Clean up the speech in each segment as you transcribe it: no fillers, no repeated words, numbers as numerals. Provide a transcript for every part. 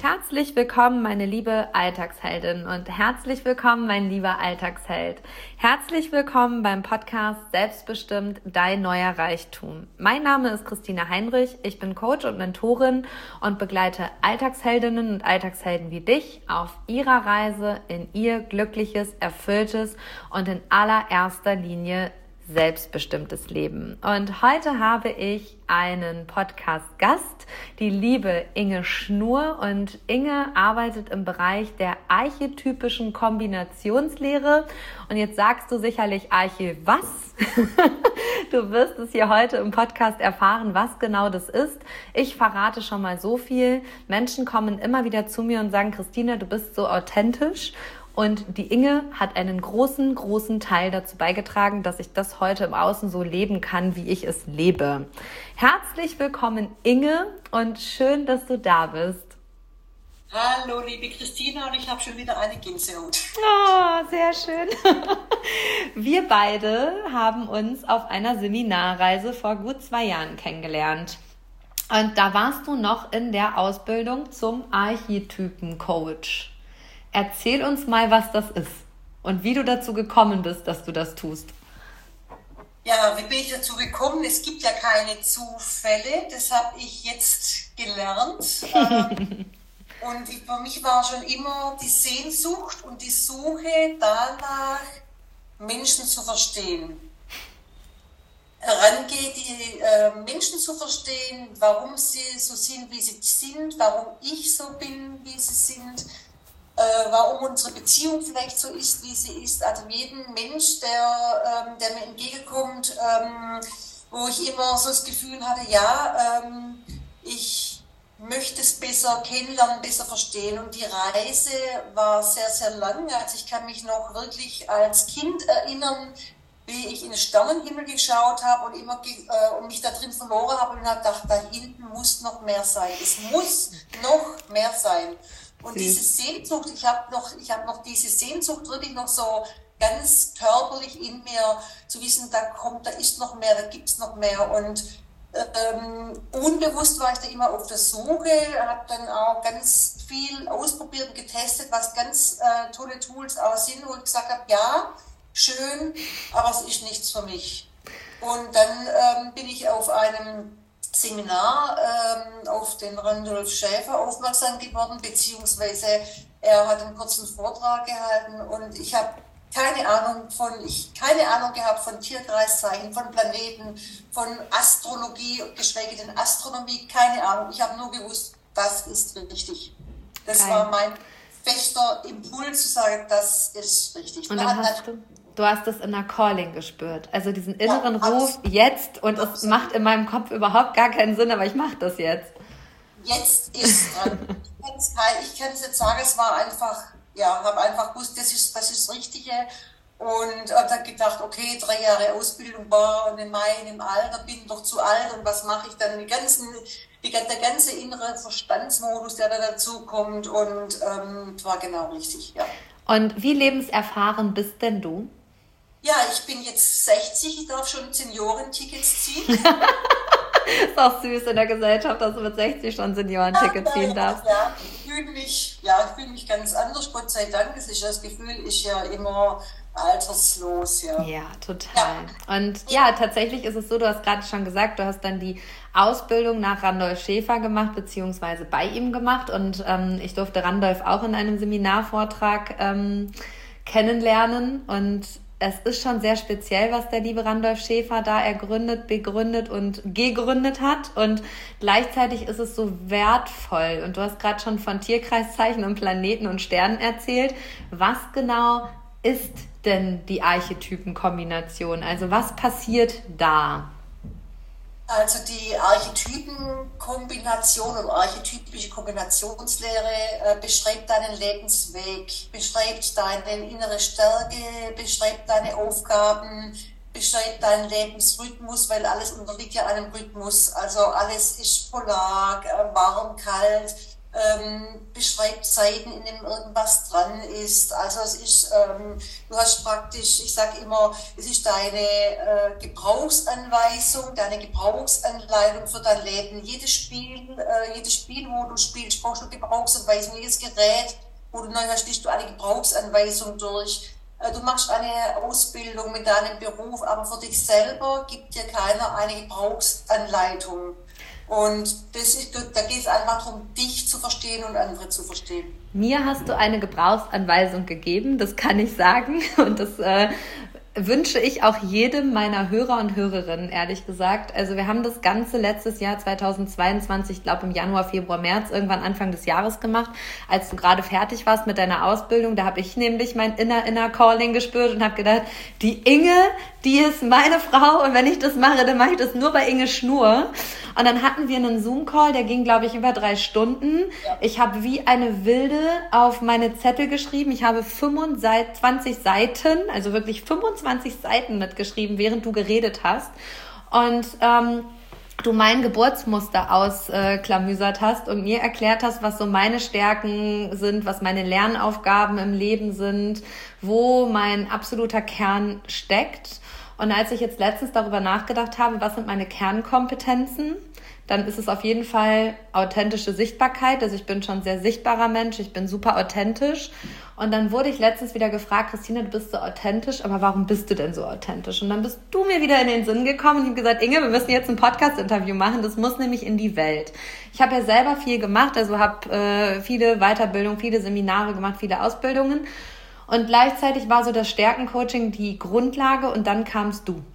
Herzlich willkommen, meine liebe Alltagsheldin und herzlich willkommen, mein lieber Alltagsheld. Herzlich willkommen beim Podcast Selbstbestimmt, dein neuer Reichtum. Mein Name ist Christina Heinrich, ich bin Coach und Mentorin und begleite Alltagsheldinnen und Alltagshelden wie dich auf ihrer Reise in ihr glückliches, erfülltes und in allererster Linie selbstbestimmtes Leben. Und heute habe ich einen Podcast-Gast, die liebe Inge Schnur. Und Inge arbeitet im Bereich der archetypischen Kombinationslehre. Und jetzt sagst du sicherlich, Arche, was? Du wirst es hier heute im Podcast erfahren, was genau das ist. Ich verrate schon mal so viel. Menschen kommen immer wieder zu mir und sagen, Christina, du bist so authentisch. Und die Inge hat einen großen, großen Teil dazu beigetragen, dass ich das heute im Außen so leben kann, wie ich es lebe. Herzlich willkommen, Inge, und schön, dass du da bist. Hallo, liebe Christina, und ich habe schon wieder eine Gänsehaut. Oh, sehr schön. Wir beide haben uns auf einer Seminarreise vor gut 2 Jahren kennengelernt. Und da warst du noch in der Ausbildung zum Archetypen-Coach. Erzähl uns mal, was das ist und wie du dazu gekommen bist, dass du das tust. Ja, wie bin ich dazu gekommen? Es gibt ja keine Zufälle, das habe ich jetzt gelernt. Und für mich war schon immer die Sehnsucht und die Suche danach, Menschen zu verstehen. Herangeht, die Menschen zu verstehen, warum sie so sind, wie sie sind, warum ich so bin, wie sie sind. Warum unsere Beziehung vielleicht so ist, wie sie ist. Also jeden Mensch, der mir entgegenkommt, wo ich immer so das Gefühl hatte, ich möchte es besser kennenlernen, besser verstehen. Und die Reise war sehr, sehr lang. Also ich kann mich noch wirklich als Kind erinnern, wie ich in den Sternenhimmel geschaut habe und immer und mich da drin verloren habe und habe gedacht, da hinten muss noch mehr sein. Es muss noch mehr sein. Und diese Sehnsucht, ich habe noch diese Sehnsucht wirklich noch so ganz körperlich in mir, zu wissen, da ist noch mehr, da gibt's noch mehr. Und unbewusst war ich da immer auf der Suche, habe dann auch ganz viel ausprobiert und getestet, was ganz tolle Tools auch sind, wo ich gesagt habe, ja, schön, aber es ist nichts für mich. Und dann bin ich auf einem Seminar auf den Randolph Schäfer aufmerksam geworden, beziehungsweise er hat einen kurzen Vortrag gehalten und ich habe keine Ahnung gehabt von Tierkreiszeichen, von Planeten, von Astrologie, geschweige denn Astronomie, keine Ahnung. Ich habe nur gewusst, das ist richtig. Das war mein fester Impuls zu sagen, das ist richtig. Und dann du hast es in der Calling gespürt, also diesen inneren Ruf jetzt, und es macht in meinem Kopf überhaupt gar keinen Sinn, aber ich mache das jetzt. Jetzt ist es dran. Ich kann es jetzt sagen, es war einfach, habe einfach gewusst, das ist das Richtige und habe dann gedacht, okay, 3 Jahre Ausbildung, und im Alter, bin doch zu alt und was mache ich dann, der ganze innere Verstandsmodus, der da dazu kommt und war genau richtig, ja. Und wie lebenserfahren bist denn du? Ja, ich bin jetzt 60, ich darf schon Seniorentickets ziehen. Ist auch süß in der Gesellschaft, dass du mit 60 schon Seniorentickets ziehen darfst. Ja, ich fühle mich ganz anders, Gott sei Dank. Das Gefühl ist ja immer alterslos. Ja, total. Ja. Und tatsächlich ist es so, du hast gerade schon gesagt, du hast dann die Ausbildung nach Randolph Schäfer gemacht, beziehungsweise bei ihm gemacht. Und ich durfte Randolph auch in einem Seminarvortrag kennenlernen. Und es ist schon sehr speziell, was der liebe Randolph Schäfer da ergründet, begründet und gegründet hat. Und gleichzeitig ist es so wertvoll. Und du hast gerade schon von Tierkreiszeichen und Planeten und Sternen erzählt. Was genau ist denn die Archetypenkombination? Also was passiert da? Also die Archetypenkombination und archetypische Kombinationslehre beschreibt deinen Lebensweg, beschreibt deine innere Stärke, beschreibt deine Aufgaben, beschreibt deinen Lebensrhythmus, weil alles unterliegt ja einem Rhythmus. Also alles ist polar, warm, kalt, beschreibt Seiten, in denen irgendwas dran ist. Also es ist, du hast praktisch, ich sage immer, es ist deine Gebrauchsanweisung, deine Gebrauchsanleitung für dein Leben. Jedes Spiel, wo du spielst, brauchst du Gebrauchsanweisung. Jedes Gerät, wo du neu hast, liest du eine Gebrauchsanweisung durch. Du machst eine Ausbildung mit deinem Beruf, aber für dich selber gibt dir keiner eine Gebrauchsanleitung. Und da geht es einfach darum, dich zu verstehen und andere zu verstehen. Mir hast du eine Gebrauchsanweisung gegeben, das kann ich sagen. Und das wünsche ich auch jedem meiner Hörer und Hörerinnen, ehrlich gesagt. Also wir haben das ganze letztes Jahr 2022, ich glaube im Januar, Februar, März, irgendwann Anfang des Jahres gemacht, als du gerade fertig warst mit deiner Ausbildung. Da habe ich nämlich mein Inner Calling gespürt und habe gedacht, die Inge, die ist meine Frau und wenn ich das mache, dann mache ich das nur bei Inge Schnur. Und dann hatten wir einen Zoom-Call, der ging, glaube ich, über 3 Stunden. Ja. Ich habe wie eine Wilde auf meine Zettel geschrieben. Ich habe 25 Seiten, also wirklich 25 Seiten mitgeschrieben, während du geredet hast. Und du mein Geburtsmuster ausklamüsert hast und mir erklärt hast, was so meine Stärken sind, was meine Lernaufgaben im Leben sind, wo mein absoluter Kern steckt. Und als ich jetzt letztens darüber nachgedacht habe, was sind meine Kernkompetenzen, dann ist es auf jeden Fall authentische Sichtbarkeit. Also ich bin schon ein sehr sichtbarer Mensch, ich bin super authentisch. Und dann wurde ich letztens wieder gefragt, Christina, du bist so authentisch, aber warum bist du denn so authentisch? Und dann bist du mir wieder in den Sinn gekommen und ich habe gesagt, Inge, wir müssen jetzt ein Podcast-Interview machen, das muss nämlich in die Welt. Ich habe ja selber viel gemacht, also habe viele Weiterbildungen, viele Seminare gemacht, viele Ausbildungen. Und gleichzeitig war so das Stärkencoaching die Grundlage und dann kamst du.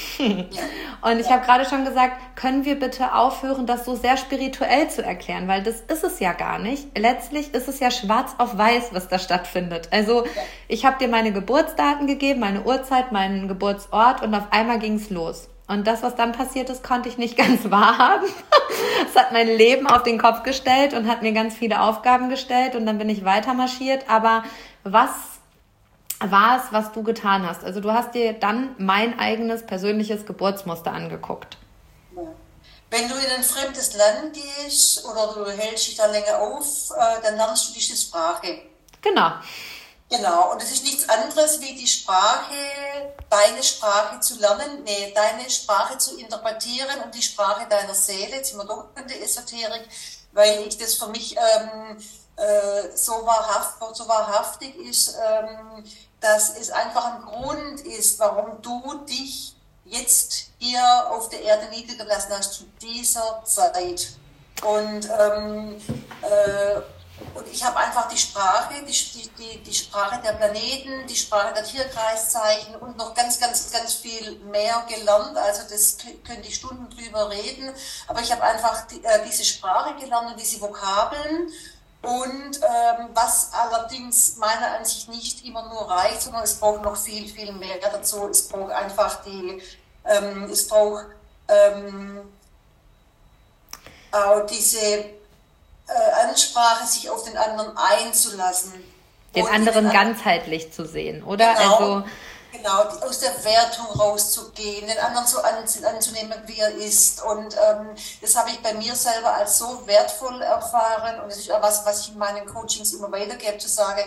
Und ich habe gerade schon gesagt, können wir bitte aufhören, das so sehr spirituell zu erklären, weil das ist es ja gar nicht. Letztlich ist es ja schwarz auf weiß, was da stattfindet. Also ich habe dir meine Geburtsdaten gegeben, meine Uhrzeit, meinen Geburtsort und auf einmal ging's los. Und das, was dann passiert ist, konnte ich nicht ganz wahrhaben. Es hat mein Leben auf den Kopf gestellt und hat mir ganz viele Aufgaben gestellt und dann bin ich weiter marschiert. Aber was war es, was du getan hast? Also du hast dir dann mein eigenes persönliches Geburtsmuster angeguckt. Ja. Wenn du in ein fremdes Land gehst oder du hältst dich da länger auf, dann lernst du diese Sprache. Genau. Genau, und es ist nichts anderes wie die Sprache, deine Sprache zu lernen, deine Sprache zu interpretieren und die Sprache deiner Seele. Jetzt sind wir doch in der Esoterik, weil ich das für mich so wahrhaftig ist, dass es einfach ein Grund ist, warum du dich jetzt hier auf der Erde niedergelassen hast zu dieser Zeit. Und ich habe einfach die Sprache, die Sprache der Planeten, die Sprache der Tierkreiszeichen und noch ganz, ganz, ganz viel mehr gelernt. Also das könnte ich Stunden drüber reden. Aber ich habe einfach diese Sprache gelernt und diese Vokabeln. Und was allerdings meiner Ansicht nicht immer nur reicht, sondern es braucht noch viel, viel mehr dazu. Es braucht einfach auch diese Ansprache, sich auf den anderen einzulassen. Den anderen ganzheitlich zu sehen, oder? Genau, genau, aus der Wertung rauszugehen, den anderen so anzunehmen, wie er ist. Und das habe ich bei mir selber als so wertvoll erfahren. Und das ist auch was ich in meinen Coachings immer weitergebe, zu sagen,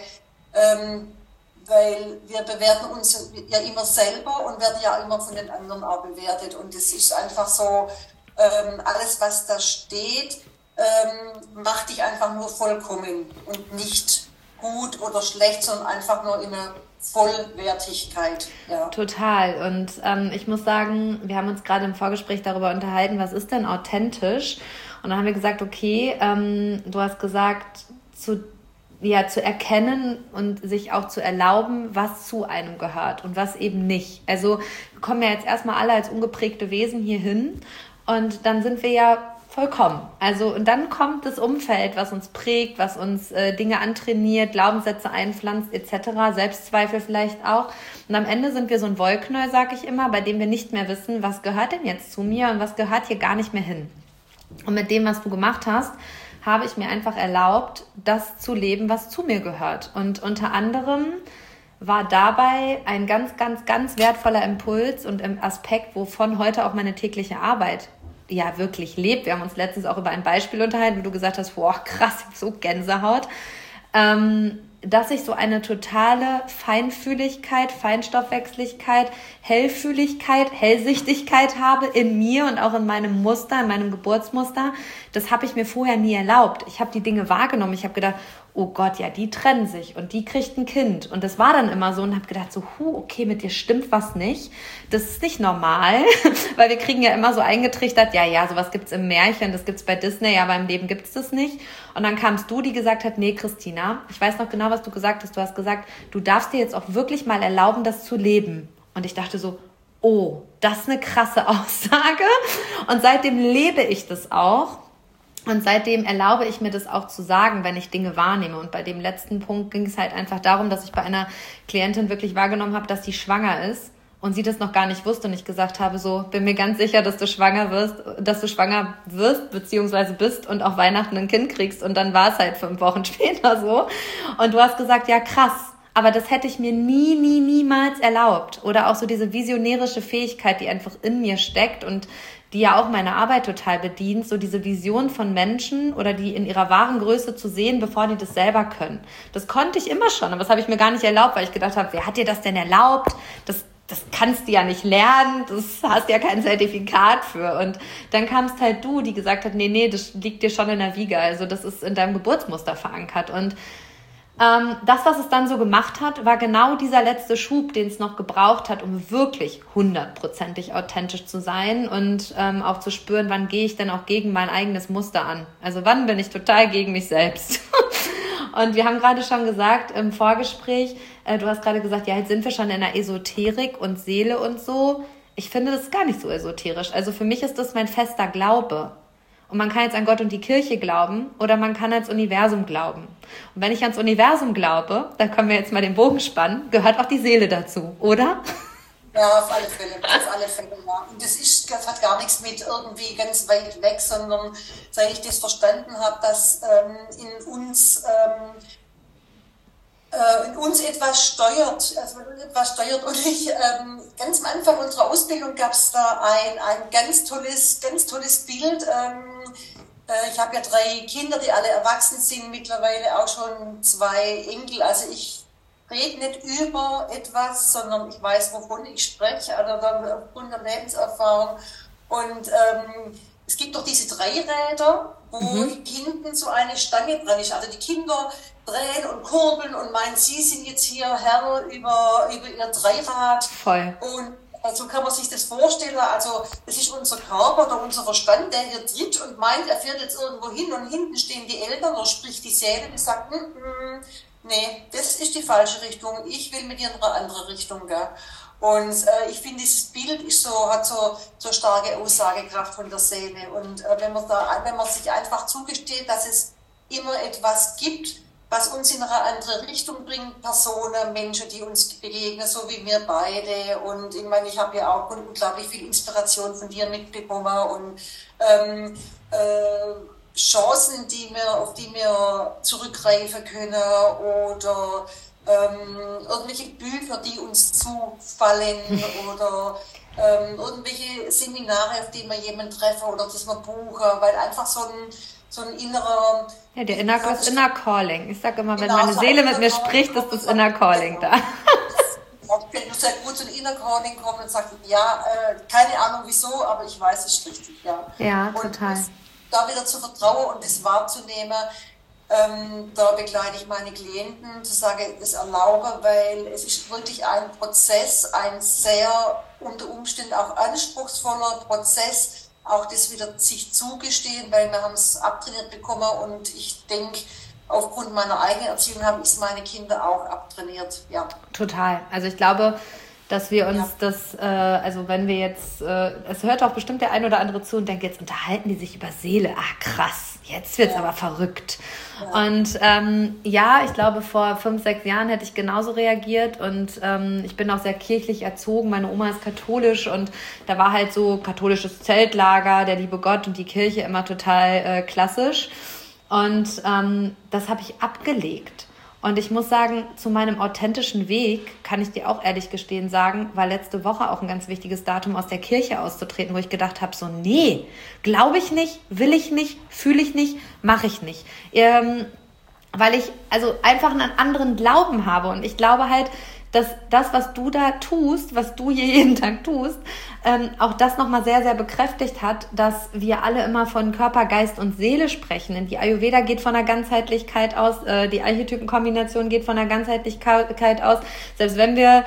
weil wir bewerten uns ja immer selber und werden ja immer von den anderen auch bewertet. Und das ist einfach so, alles, was da steht, macht dich einfach nur vollkommen und nicht gut oder schlecht, sondern einfach nur in einer Vollwertigkeit. Ja. Total. Und ich muss sagen, wir haben uns gerade im Vorgespräch darüber unterhalten, was ist denn authentisch? Und dann haben wir gesagt, okay, du hast gesagt, zu erkennen und sich auch zu erlauben, was zu einem gehört und was eben nicht. Also wir kommen ja jetzt erstmal alle als ungeprägte Wesen hier hin und dann sind wir ja vollkommen. Also und dann kommt das Umfeld, was uns prägt, was uns Dinge antrainiert, Glaubenssätze einpflanzt etc., Selbstzweifel vielleicht auch. Und am Ende sind wir so ein Wollknäuel, sage ich immer, bei dem wir nicht mehr wissen, was gehört denn jetzt zu mir und was gehört hier gar nicht mehr hin. Und mit dem, was du gemacht hast, habe ich mir einfach erlaubt, das zu leben, was zu mir gehört. Und unter anderem war dabei ein ganz, ganz, ganz wertvoller Impuls und Aspekt, wovon heute auch meine tägliche Arbeit ja wirklich lebt. Wir haben uns letztens auch über ein Beispiel unterhalten, wo du gesagt hast, boah, krass, ich hab so Gänsehaut. Dass ich so eine totale Feinfühligkeit, Feinstoffwechslichkeit, Hellfühligkeit, Hellsichtigkeit habe in mir und auch in meinem Muster, in meinem Geburtsmuster. Das habe ich mir vorher nie erlaubt. Ich habe die Dinge wahrgenommen. Ich habe gedacht, oh Gott, ja, die trennen sich und die kriegt ein Kind. Und das war dann immer so und habe gedacht, so, okay, mit dir stimmt was nicht. Das ist nicht normal, weil wir kriegen ja immer so eingetrichtert, ja, sowas gibt's im Märchen, das gibt's bei Disney, aber im Leben gibt's das nicht. Und dann kamst du, die gesagt hat, nee, Christina, ich weiß noch genau, was du gesagt hast. Du hast gesagt, du darfst dir jetzt auch wirklich mal erlauben, das zu leben. Und ich dachte so, oh, das ist eine krasse Aussage. Und seitdem lebe ich das auch. Und seitdem erlaube ich mir das auch zu sagen, wenn ich Dinge wahrnehme. Und bei dem letzten Punkt ging es halt einfach darum, dass ich bei einer Klientin wirklich wahrgenommen habe, dass sie schwanger ist und sie das noch gar nicht wusste und ich gesagt habe, so, bin mir ganz sicher, dass du schwanger wirst, beziehungsweise bist und auch Weihnachten ein Kind kriegst. Und dann war es halt 5 Wochen später so. Und du hast gesagt, ja krass, aber das hätte ich mir niemals erlaubt. Oder auch so diese visionärische Fähigkeit, die einfach in mir steckt und die ja auch meine Arbeit total bedient, so diese Vision von Menschen oder die in ihrer wahren Größe zu sehen, bevor die das selber können. Das konnte ich immer schon, aber das habe ich mir gar nicht erlaubt, weil ich gedacht habe, wer hat dir das denn erlaubt? Das kannst du ja nicht lernen, das hast ja kein Zertifikat für. Und dann kamst halt du, die gesagt hat, nee, das liegt dir schon in der Wiege, also das ist in deinem Geburtsmuster verankert. Und das, was es dann so gemacht hat, war genau dieser letzte Schub, den es noch gebraucht hat, um wirklich 100%ig authentisch zu sein und auch zu spüren, wann gehe ich denn auch gegen mein eigenes Muster an. Also wann bin ich total gegen mich selbst. Und wir haben gerade schon gesagt im Vorgespräch, du hast gerade gesagt, ja, jetzt sind wir schon in der Esoterik und Seele und so. Ich finde, das ist gar nicht so esoterisch. Also für mich ist das mein fester Glaube. Und man kann jetzt an Gott und die Kirche glauben oder man kann ans Universum glauben. Und wenn ich ans Universum glaube, da können wir jetzt mal den Bogen spannen, gehört auch die Seele dazu, oder? Ja, auf alle Fälle, ja. Und das hat gar nichts mit irgendwie ganz weit weg, sondern seit ich das verstanden habe, dass in uns etwas steuert, und ganz am Anfang unserer Ausbildung gab es da ein ganz tolles Bild. Ich habe ja 3 Kinder, die alle erwachsen sind, mittlerweile auch schon 2 Enkel. Also ich rede nicht über etwas, sondern ich weiß, wovon ich spreche, also dann aufgrund der Lebenserfahrung. Und es gibt doch diese 3 Räder, wo hinten so eine Stange dran ist. Also die Kinder drehen und kurbeln und meinen, sie sind jetzt hier Herr über ihr Dreirad. Voll. Und so kann man sich das vorstellen. Also es ist unser Körper oder unser Verstand, der hier tritt und meint, er fährt jetzt irgendwo hin und hinten stehen die Eltern oder sprich die Seele, die sagt, nee, das ist die falsche Richtung, ich will mit dir in eine andere Richtung gehen. Und ich finde, dieses Bild hat so starke Aussagekraft von der Seele. Und wenn man sich einfach zugesteht, dass es immer etwas gibt, was uns in eine andere Richtung bringt, Personen, Menschen, die uns begegnen, so wie wir beide. Und ich meine, ich habe ja auch unglaublich viel Inspiration von dir mitbekommen und Chancen, auf die wir zurückgreifen können oder irgendwelche Bücher, die uns zufallen oder irgendwelche Seminare, auf die wir jemanden treffen oder das wir buchen, weil einfach so ein innerer... Ja, das Inner Calling. Ich sage immer, wenn meine Seele mit mir spricht, ist das Inner Calling da. Wenn du sehr gut zu einem Inner Calling kommst und sagst, ja, keine Ahnung wieso, aber ich weiß, es ist richtig, ja. Ja, total. Und da wieder zu vertrauen und das wahrzunehmen, da begleite ich meine Klienten, zu sagen, das erlaube, weil es ist wirklich ein Prozess, ein sehr unter Umständen auch anspruchsvoller Prozess, auch das wieder sich zugestehen, weil wir haben es abtrainiert bekommen und ich denke, aufgrund meiner eigenen Erziehung haben es meine Kinder auch abtrainiert, ja. Total. Also ich glaube, dass wir uns also wenn wir jetzt, es hört auch bestimmt der ein oder andere zu und denkt, jetzt unterhalten die sich über Seele. Ah, krass, jetzt wird's aber verrückt. Ja. Und ich glaube, vor 5, 6 Jahren hätte ich genauso reagiert und ich bin auch sehr kirchlich erzogen. Meine Oma ist katholisch und da war halt so katholisches Zeltlager, der liebe Gott und die Kirche immer total klassisch. Und das habe ich abgelegt. Und ich muss sagen, zu meinem authentischen Weg, kann ich dir auch ehrlich gestehen sagen, war letzte Woche auch ein ganz wichtiges Datum, aus der Kirche auszutreten, wo ich gedacht habe, so nee, glaube ich nicht, will ich nicht, fühle ich nicht, mache ich nicht. Weil ich also einfach einen anderen Glauben habe. Und ich glaube halt, dass das, was du da tust, was du hier jeden Tag tust, auch das nochmal sehr, sehr bekräftigt hat, dass wir alle immer von Körper, Geist und Seele sprechen. Und die Ayurveda geht von der Ganzheitlichkeit aus, die Archetypenkombination geht von der Ganzheitlichkeit aus. Selbst wenn wir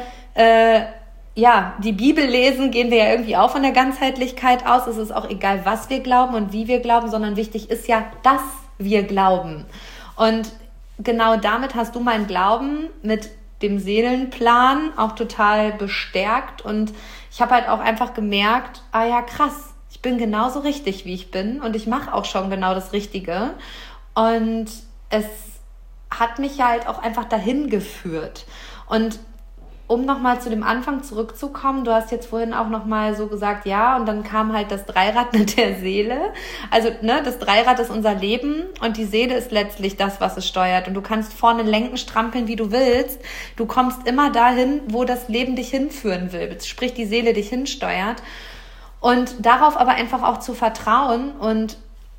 die Bibel lesen, gehen wir ja irgendwie auch von der Ganzheitlichkeit aus. Es ist auch egal, was wir glauben und wie wir glauben, sondern wichtig ist ja, dass wir glauben. Und genau damit hast du meinen Glauben mit dem Seelenplan auch total bestärkt und ich habe halt auch einfach gemerkt, krass, ich bin genauso richtig, wie ich bin und ich mache auch schon genau das Richtige und es hat mich halt auch einfach dahin geführt. Und um nochmal zu dem Anfang zurückzukommen, du hast jetzt vorhin auch nochmal so gesagt, ja, und dann kam halt das Dreirad mit der Seele. Also, das Dreirad ist unser Leben und die Seele ist letztlich das, was es steuert. Und du kannst vorne lenken, strampeln, wie du willst. Du kommst immer dahin, wo das Leben dich hinführen will, sprich die Seele dich hinsteuert. Und darauf aber einfach auch zu vertrauen und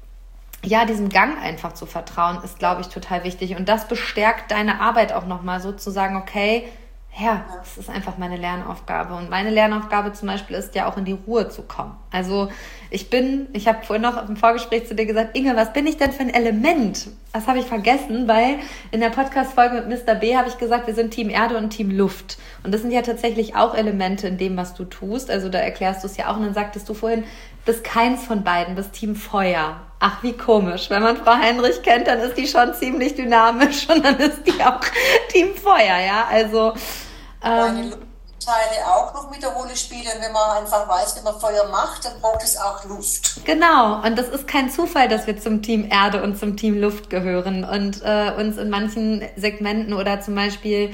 diesem Gang einfach zu vertrauen, ist, glaube ich, total wichtig. Und das bestärkt deine Arbeit auch nochmal so zu sagen, okay, das ist einfach meine Lernaufgabe. Und meine Lernaufgabe zum Beispiel ist ja auch in die Ruhe zu kommen. Also ich habe vorhin noch im Vorgespräch zu dir gesagt, Inge, was bin ich denn für ein Element? Das habe ich vergessen, weil in der Podcast-Folge mit Mr. B habe ich gesagt, wir sind Team Erde und Team Luft. Und das sind ja tatsächlich auch Elemente in dem, was du tust. Also da erklärst du es ja auch. Und dann sagtest du vorhin, bist keins von beiden, bist Team Feuer. Ach, wie komisch. Wenn man Frau Heinrich kennt, dann ist die schon ziemlich dynamisch und dann ist die auch Team Feuer, ja. Also meine Teile auch noch mit der Rolle spielen. Wenn man einfach weiß, wenn man Feuer macht, dann braucht es auch Luft. Genau, und das ist kein Zufall, dass wir zum Team Erde und zum Team Luft gehören und uns in manchen Segmenten oder zum Beispiel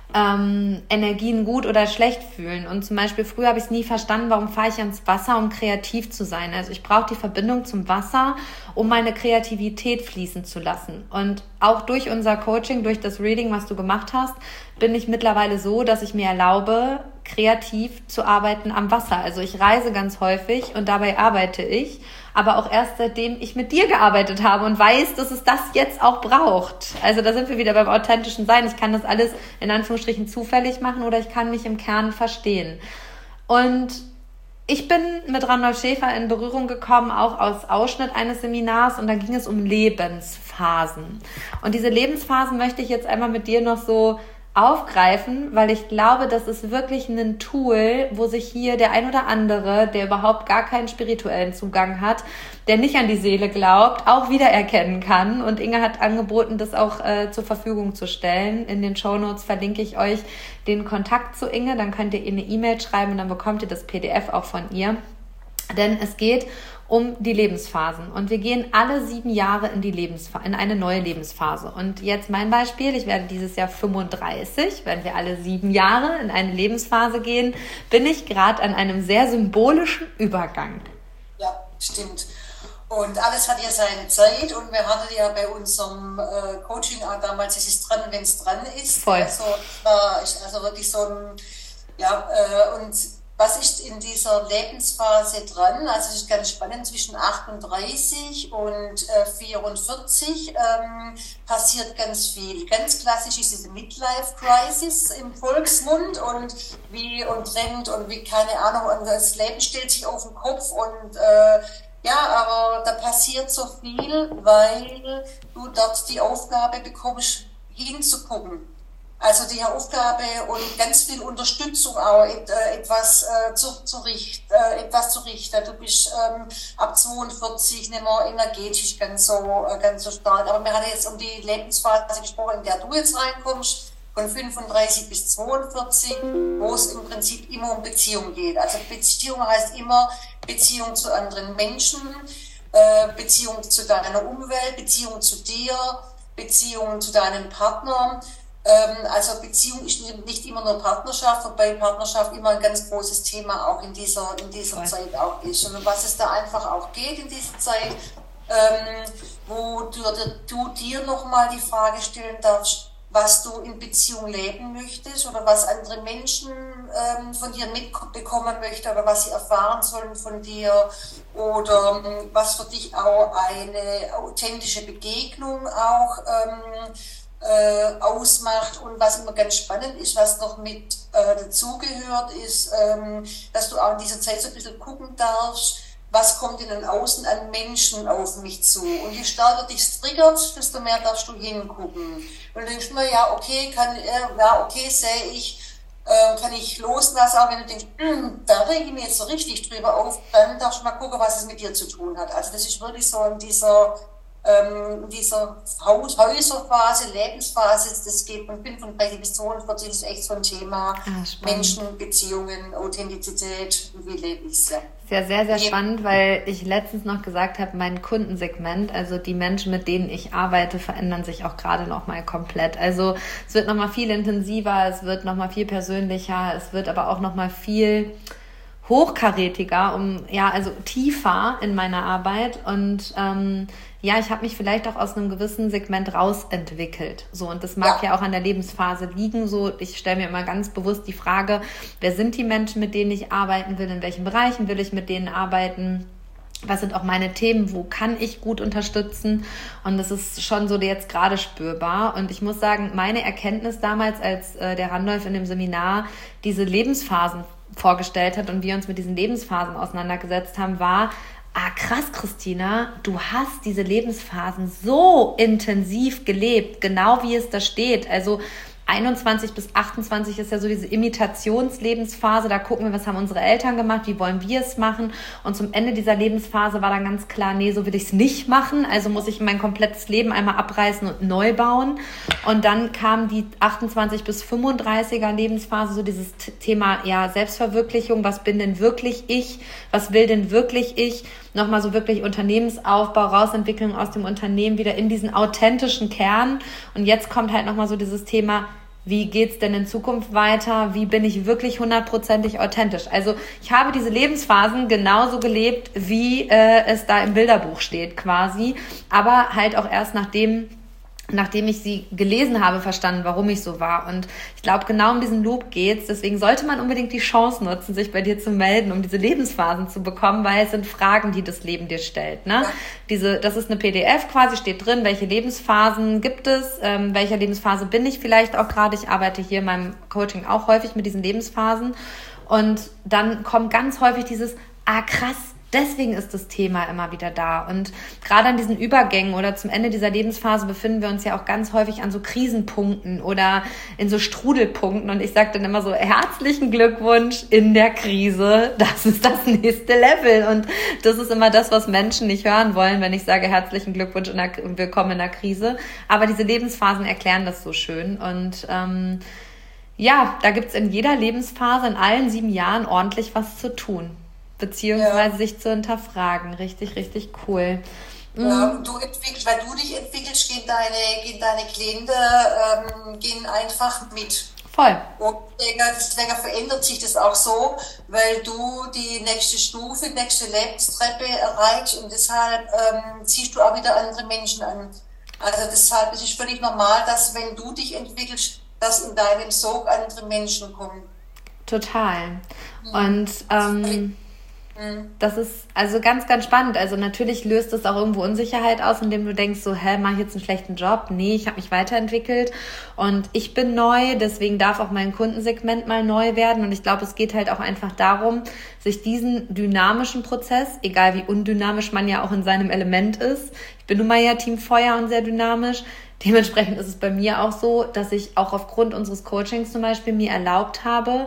Energien gut oder schlecht fühlen. Und zum Beispiel früher habe ich es nie verstanden, warum fahre ich ans Wasser, um kreativ zu sein. Also ich brauche die Verbindung zum Wasser, um meine Kreativität fließen zu lassen. Und auch durch unser Coaching, durch das Reading, was du gemacht hast, bin ich mittlerweile so, dass ich mir erlaube, kreativ zu arbeiten am Wasser. Also ich reise ganz häufig und dabei arbeite ich, aber auch erst seitdem ich mit dir gearbeitet habe und weiß, dass es das jetzt auch braucht. Also da sind wir wieder beim authentischen Sein. Ich kann das alles in Anführungsstrichen zufällig machen oder ich kann mich im Kern verstehen. Und ich bin mit Randolph Schäfer in Berührung gekommen, auch aus Ausschnitt eines Seminars, und da ging es um Lebensphasen. Und diese Lebensphasen möchte ich jetzt einmal mit dir noch so aufgreifen, weil ich glaube, das ist wirklich ein Tool, wo sich hier der ein oder andere, der überhaupt gar keinen spirituellen Zugang hat, der nicht an die Seele glaubt, auch wiedererkennen kann. Und Inge hat angeboten, das auch zur Verfügung zu stellen. In den Shownotes verlinke ich euch den Kontakt zu Inge, dann könnt ihr ihr eine E-Mail schreiben und dann bekommt ihr das PDF auch von ihr. Denn es geht um die Lebensphasen. Und wir gehen alle 7 Jahre in eine neue Lebensphase. Und jetzt mein Beispiel, ich werde dieses Jahr 35, wenn wir alle 7 Jahre in eine Lebensphase gehen, bin ich gerade an einem sehr symbolischen Übergang. Ja, stimmt. Und alles hat ja seine Zeit und wir hatten ja bei unserem Coaching auch damals, es ist dran, wenn es dran ist. Voll. Also wirklich so ein, und was ist in dieser Lebensphase dran? Also es ist ganz spannend, zwischen 38 und 44 passiert ganz viel. Ganz klassisch ist diese Midlife-Crisis im Volksmund und rennt und wie, keine Ahnung, und das Leben stellt sich auf den Kopf und aber da passiert so viel, weil du dort die Aufgabe bekommst, hinzugucken. Also die Aufgabe und ganz viel Unterstützung auch, etwas zu richten. Du bist ab 42 nicht mehr energetisch ganz so stark. Aber wir haben jetzt um die Lebensphase gesprochen, in der du jetzt reinkommst, von 35 bis 42, wo es im Prinzip immer um Beziehung geht. Also Beziehung heißt immer Beziehung zu anderen Menschen, Beziehung zu deiner Umwelt, Beziehung zu dir, Beziehung zu deinem Partner. Also Beziehung ist nicht immer nur Partnerschaft, wobei Partnerschaft immer ein ganz großes Thema auch in dieser Zeit auch ist. Und um was es da einfach auch geht in dieser Zeit, wo du dir nochmal die Frage stellen darfst, was du in Beziehung leben möchtest oder was andere Menschen von dir mitbekommen möchten oder was sie erfahren sollen von dir oder was für dich auch eine authentische Begegnung auch ausmacht. Und was immer ganz spannend ist, was noch mit dazugehört, ist, dass du auch in dieser Zeit so ein bisschen gucken darfst, was kommt in den Außen an Menschen auf mich zu. Und je stärker dich triggert, desto mehr darfst du hingucken. Und dann denkst du mir, ja, okay, sehe ich, kann ich loslassen, aber wenn du denkst, da rege ich mich jetzt so richtig drüber auf, dann darfst du mal gucken, was es mit dir zu tun hat. Also das ist wirklich so in dieser Häuserphase, Lebensphase, das geht von 35 bis 42, das ist echt so ein Thema. Menschen, Beziehungen, Authentizität, wie lebe ich es? Ja. Sehr, sehr, sehr spannend, weil ich letztens noch gesagt habe, mein Kundensegment, also die Menschen, mit denen ich arbeite, verändern sich auch gerade nochmal komplett. Also es wird nochmal viel intensiver, es wird nochmal viel persönlicher, es wird aber auch nochmal viel hochkarätiger, also tiefer in meiner Arbeit und ich habe mich vielleicht auch aus einem gewissen Segment rausentwickelt. So, und das mag ja auch an der Lebensphase liegen. So, ich stelle mir immer ganz bewusst die Frage, wer sind die Menschen, mit denen ich arbeiten will, in welchen Bereichen will ich mit denen arbeiten? Was sind auch meine Themen, wo kann ich gut unterstützen? Und das ist schon so jetzt gerade spürbar. Und ich muss sagen, meine Erkenntnis damals, als der Randolph in dem Seminar diese Lebensphasen vorgestellt hat und wir uns mit diesen Lebensphasen auseinandergesetzt haben, war, krass, Christina, du hast diese Lebensphasen so intensiv gelebt, genau wie es da steht. Also 21 bis 28 ist ja so diese Imitationslebensphase, da gucken wir, was haben unsere Eltern gemacht, wie wollen wir es machen, und zum Ende dieser Lebensphase war dann ganz klar, nee, so will ich es nicht machen, also muss ich mein komplettes Leben einmal abreißen und neu bauen. Und dann kam die 28 bis 35er Lebensphase, so dieses Thema Selbstverwirklichung, was bin denn wirklich ich, was will denn wirklich ich, nochmal so wirklich Unternehmensaufbau, Rausentwicklung aus dem Unternehmen, wieder in diesen authentischen Kern. Und jetzt kommt halt nochmal so dieses Thema, wie geht's denn in Zukunft weiter? Wie bin ich wirklich 100%ig authentisch? Also ich habe diese Lebensphasen genauso gelebt, wie es da im Bilderbuch steht quasi, aber halt auch erst nachdem ich sie gelesen habe, verstanden, warum ich so war. Und ich glaube, genau um diesen Loop geht's. Deswegen sollte man unbedingt die Chance nutzen, sich bei dir zu melden, um diese Lebensphasen zu bekommen, weil es sind Fragen, die das Leben dir stellt. Ne? Das ist eine PDF quasi, steht drin, welche Lebensphasen gibt es, welcher Lebensphase bin ich vielleicht auch gerade. Ich arbeite hier in meinem Coaching auch häufig mit diesen Lebensphasen. Und dann kommt ganz häufig dieses, krass, deswegen ist das Thema immer wieder da. Und gerade an diesen Übergängen oder zum Ende dieser Lebensphase befinden wir uns ja auch ganz häufig an so Krisenpunkten oder in so Strudelpunkten. Und ich sage dann immer so, herzlichen Glückwunsch in der Krise. Das ist das nächste Level. Und das ist immer das, was Menschen nicht hören wollen, wenn ich sage, herzlichen Glückwunsch, willkommen in der Krise. Aber diese Lebensphasen erklären das so schön. Und da gibt's in jeder Lebensphase, in allen 7 Jahren ordentlich was zu tun. Beziehungsweise sich zu hinterfragen. Richtig, richtig cool. Ja, weil du dich entwickelst, gehen deine Klienten gehen einfach mit. Voll. Und deswegen verändert sich das auch so, weil du die nächste Stufe, nächste Lebenstreppe erreichst und deshalb ziehst du auch wieder andere Menschen an. Also deshalb ist es völlig normal, dass wenn du dich entwickelst, dass in deinem Sog andere Menschen kommen. Total. Und das ist also ganz, ganz spannend. Also natürlich löst es auch irgendwo Unsicherheit aus, indem du denkst so, mache ich jetzt einen schlechten Job? Nee, ich habe mich weiterentwickelt und ich bin neu, deswegen darf auch mein Kundensegment mal neu werden. Und ich glaube, es geht halt auch einfach darum, sich diesen dynamischen Prozess, egal wie undynamisch man ja auch in seinem Element ist, ich bin nun mal ja Team Feuer und sehr dynamisch, dementsprechend ist es bei mir auch so, dass ich auch aufgrund unseres Coachings zum Beispiel mir erlaubt habe,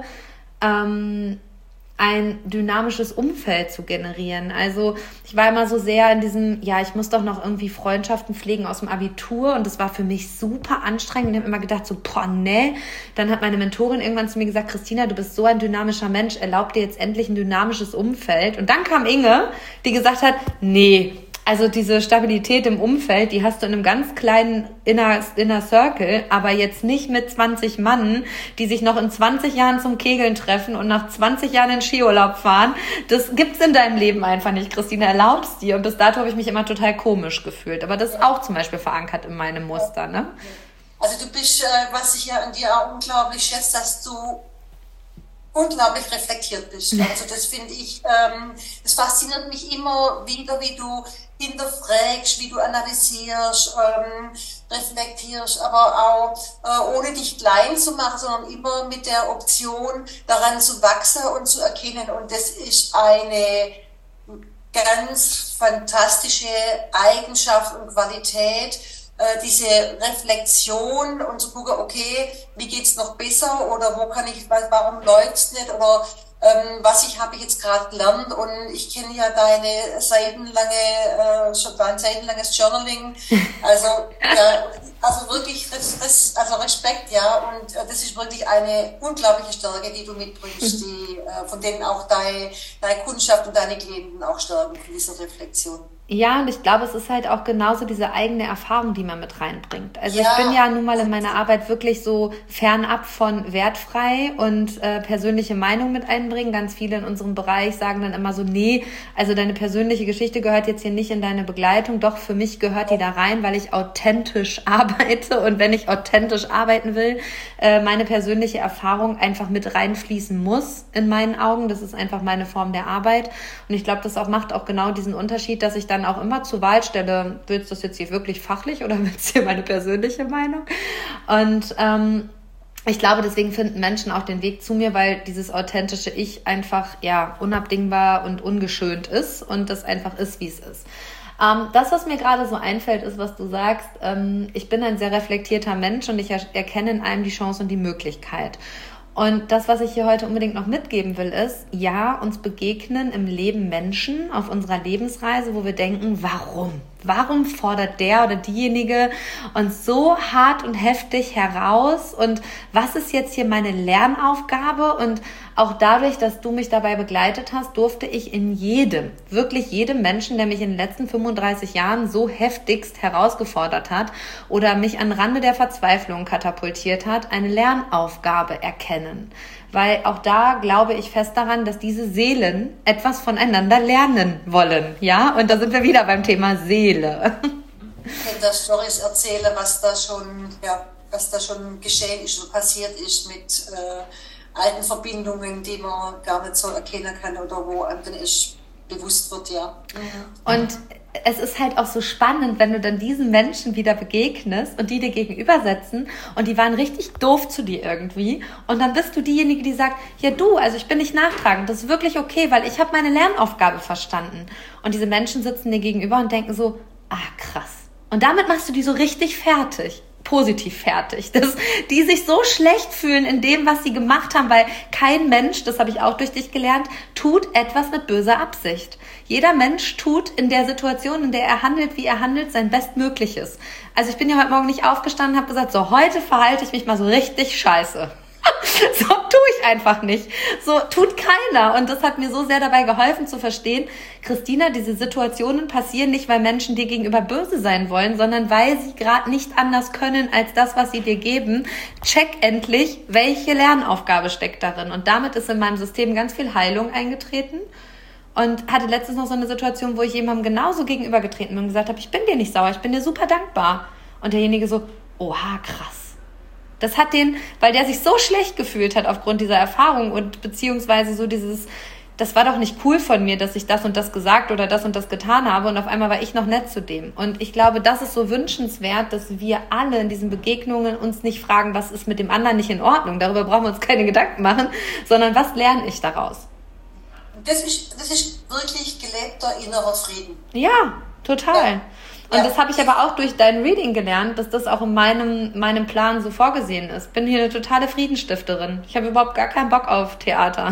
ein dynamisches Umfeld zu generieren. Also ich war immer so sehr in diesem, ich muss doch noch irgendwie Freundschaften pflegen aus dem Abitur und das war für mich super anstrengend und ich habe immer gedacht so, Dann hat meine Mentorin irgendwann zu mir gesagt, Christina, du bist so ein dynamischer Mensch, erlaub dir jetzt endlich ein dynamisches Umfeld. Und dann kam Inge, die gesagt hat, nee, also diese Stabilität im Umfeld, die hast du in einem ganz kleinen Inner Circle, aber jetzt nicht mit 20 Mann, die sich noch in 20 Jahren zum Kegeln treffen und nach 20 Jahren in Skiurlaub fahren. Das gibt's in deinem Leben einfach nicht, Christina, erlaubst dir. Und bis dato habe ich mich immer total komisch gefühlt. Aber das ist auch zum Beispiel verankert in meinem Muster, ne? Also du bist, was ich ja an dir auch unglaublich schätze, dass du unglaublich reflektiert bist. Also das finde ich, das fasziniert mich immer wieder, wie du hinterfragst, wie du analysierst, reflektierst, aber auch ohne dich klein zu machen, sondern immer mit der Option, daran zu wachsen und zu erkennen. Und das ist eine ganz fantastische Eigenschaft und Qualität, diese Reflexion und zu gucken, okay, wie geht's noch besser oder wo kann ich, warum läuft's nicht oder was habe ich jetzt gerade gelernt. Und ich kenne ja dein seitenlanges Journaling, also ja, also wirklich also Respekt, ja, und das ist wirklich eine unglaubliche Stärke, die du mitbringst, die von denen auch deine Kundschaft und deine Klienten auch stärken, von dieser Reflexion. Ja, und ich glaube, es ist halt auch genauso diese eigene Erfahrung, die man mit reinbringt. Also ich bin ja nun mal in meiner Arbeit wirklich so fernab von wertfrei und persönliche Meinung mit einbringen. Ganz viele in unserem Bereich sagen dann immer so, nee, also deine persönliche Geschichte gehört jetzt hier nicht in deine Begleitung. Doch, für mich gehört die da rein, weil ich authentisch arbeite. Und wenn ich authentisch arbeiten will, meine persönliche Erfahrung einfach mit reinfließen muss in meinen Augen. Das ist einfach meine Form der Arbeit. Und ich glaube, das macht auch genau diesen Unterschied, dass ich dann auch immer zur Wahl stelle, willst du das jetzt hier wirklich fachlich oder willst du hier meine persönliche Meinung? Und ich glaube, deswegen finden Menschen auch den Weg zu mir, weil dieses authentische Ich einfach ja unabdingbar und ungeschönt ist und das einfach ist, wie es ist. Das, was mir gerade so einfällt, ist, was du sagst, ich bin ein sehr reflektierter Mensch und ich erkenne in allem die Chance und die Möglichkeit. Und das, was ich hier heute unbedingt noch mitgeben will, ist, ja, uns begegnen im Leben Menschen auf unserer Lebensreise, wo wir denken, warum? Warum fordert der oder diejenige uns so hart und heftig heraus? Und was ist jetzt hier meine Lernaufgabe? Und auch dadurch, dass du mich dabei begleitet hast, durfte ich in jedem, wirklich jedem Menschen, der mich in den letzten 35 Jahren so heftigst herausgefordert hat oder mich an Rande der Verzweiflung katapultiert hat, eine Lernaufgabe erkennen. Weil auch da glaube ich fest daran, dass diese Seelen etwas voneinander lernen wollen. Ja, und da sind wir wieder beim Thema Seele. Ich kann da Storys erzählen, was da schon geschehen ist und passiert ist mit alten Verbindungen, die man gar nicht so erkennen kann oder wo einem dann erst bewusst wird, ja. Und es ist halt auch so spannend, wenn du dann diesen Menschen wieder begegnest und die dir gegenüber sitzen und die waren richtig doof zu dir irgendwie und dann bist du diejenige, die sagt, ja du, also ich bin nicht nachtragend, das ist wirklich okay, weil ich habe meine Lernaufgabe verstanden. Und diese Menschen sitzen dir gegenüber und denken so, krass. Und damit machst du die so richtig fertig. Positiv fertig, dass die sich so schlecht fühlen in dem, was sie gemacht haben, weil kein Mensch, das habe ich auch durch dich gelernt, tut etwas mit böser Absicht. Jeder Mensch tut in der Situation, in der er handelt, wie er handelt, sein Bestmögliches. Also ich bin ja heute Morgen nicht aufgestanden und habe gesagt, so heute verhalte ich mich mal so richtig scheiße. So tue ich einfach nicht. So tut keiner. Und das hat mir so sehr dabei geholfen zu verstehen, Christina, diese Situationen passieren nicht, weil Menschen dir gegenüber böse sein wollen, sondern weil sie gerade nicht anders können als das, was sie dir geben. Check endlich, welche Lernaufgabe steckt darin. Und damit ist in meinem System ganz viel Heilung eingetreten. Und hatte letztens noch so eine Situation, wo ich jemandem genauso gegenübergetreten bin und gesagt habe, ich bin dir nicht sauer, ich bin dir super dankbar. Und derjenige so, oha, krass. Das hat weil der sich so schlecht gefühlt hat aufgrund dieser Erfahrung und beziehungsweise so das war doch nicht cool von mir, dass ich das und das gesagt oder das und das getan habe und auf einmal war ich noch nett zu dem. Und ich glaube, das ist so wünschenswert, dass wir alle in diesen Begegnungen uns nicht fragen, was ist mit dem anderen nicht in Ordnung, darüber brauchen wir uns keine Gedanken machen, sondern was lerne ich daraus? Das ist wirklich gelebter innerer Frieden. Ja, total. Ja. Und das habe ich aber auch durch dein Reading gelernt, dass das auch in meinem Plan so vorgesehen ist. Bin hier eine totale Friedensstifterin. Ich habe überhaupt gar keinen Bock auf Theater.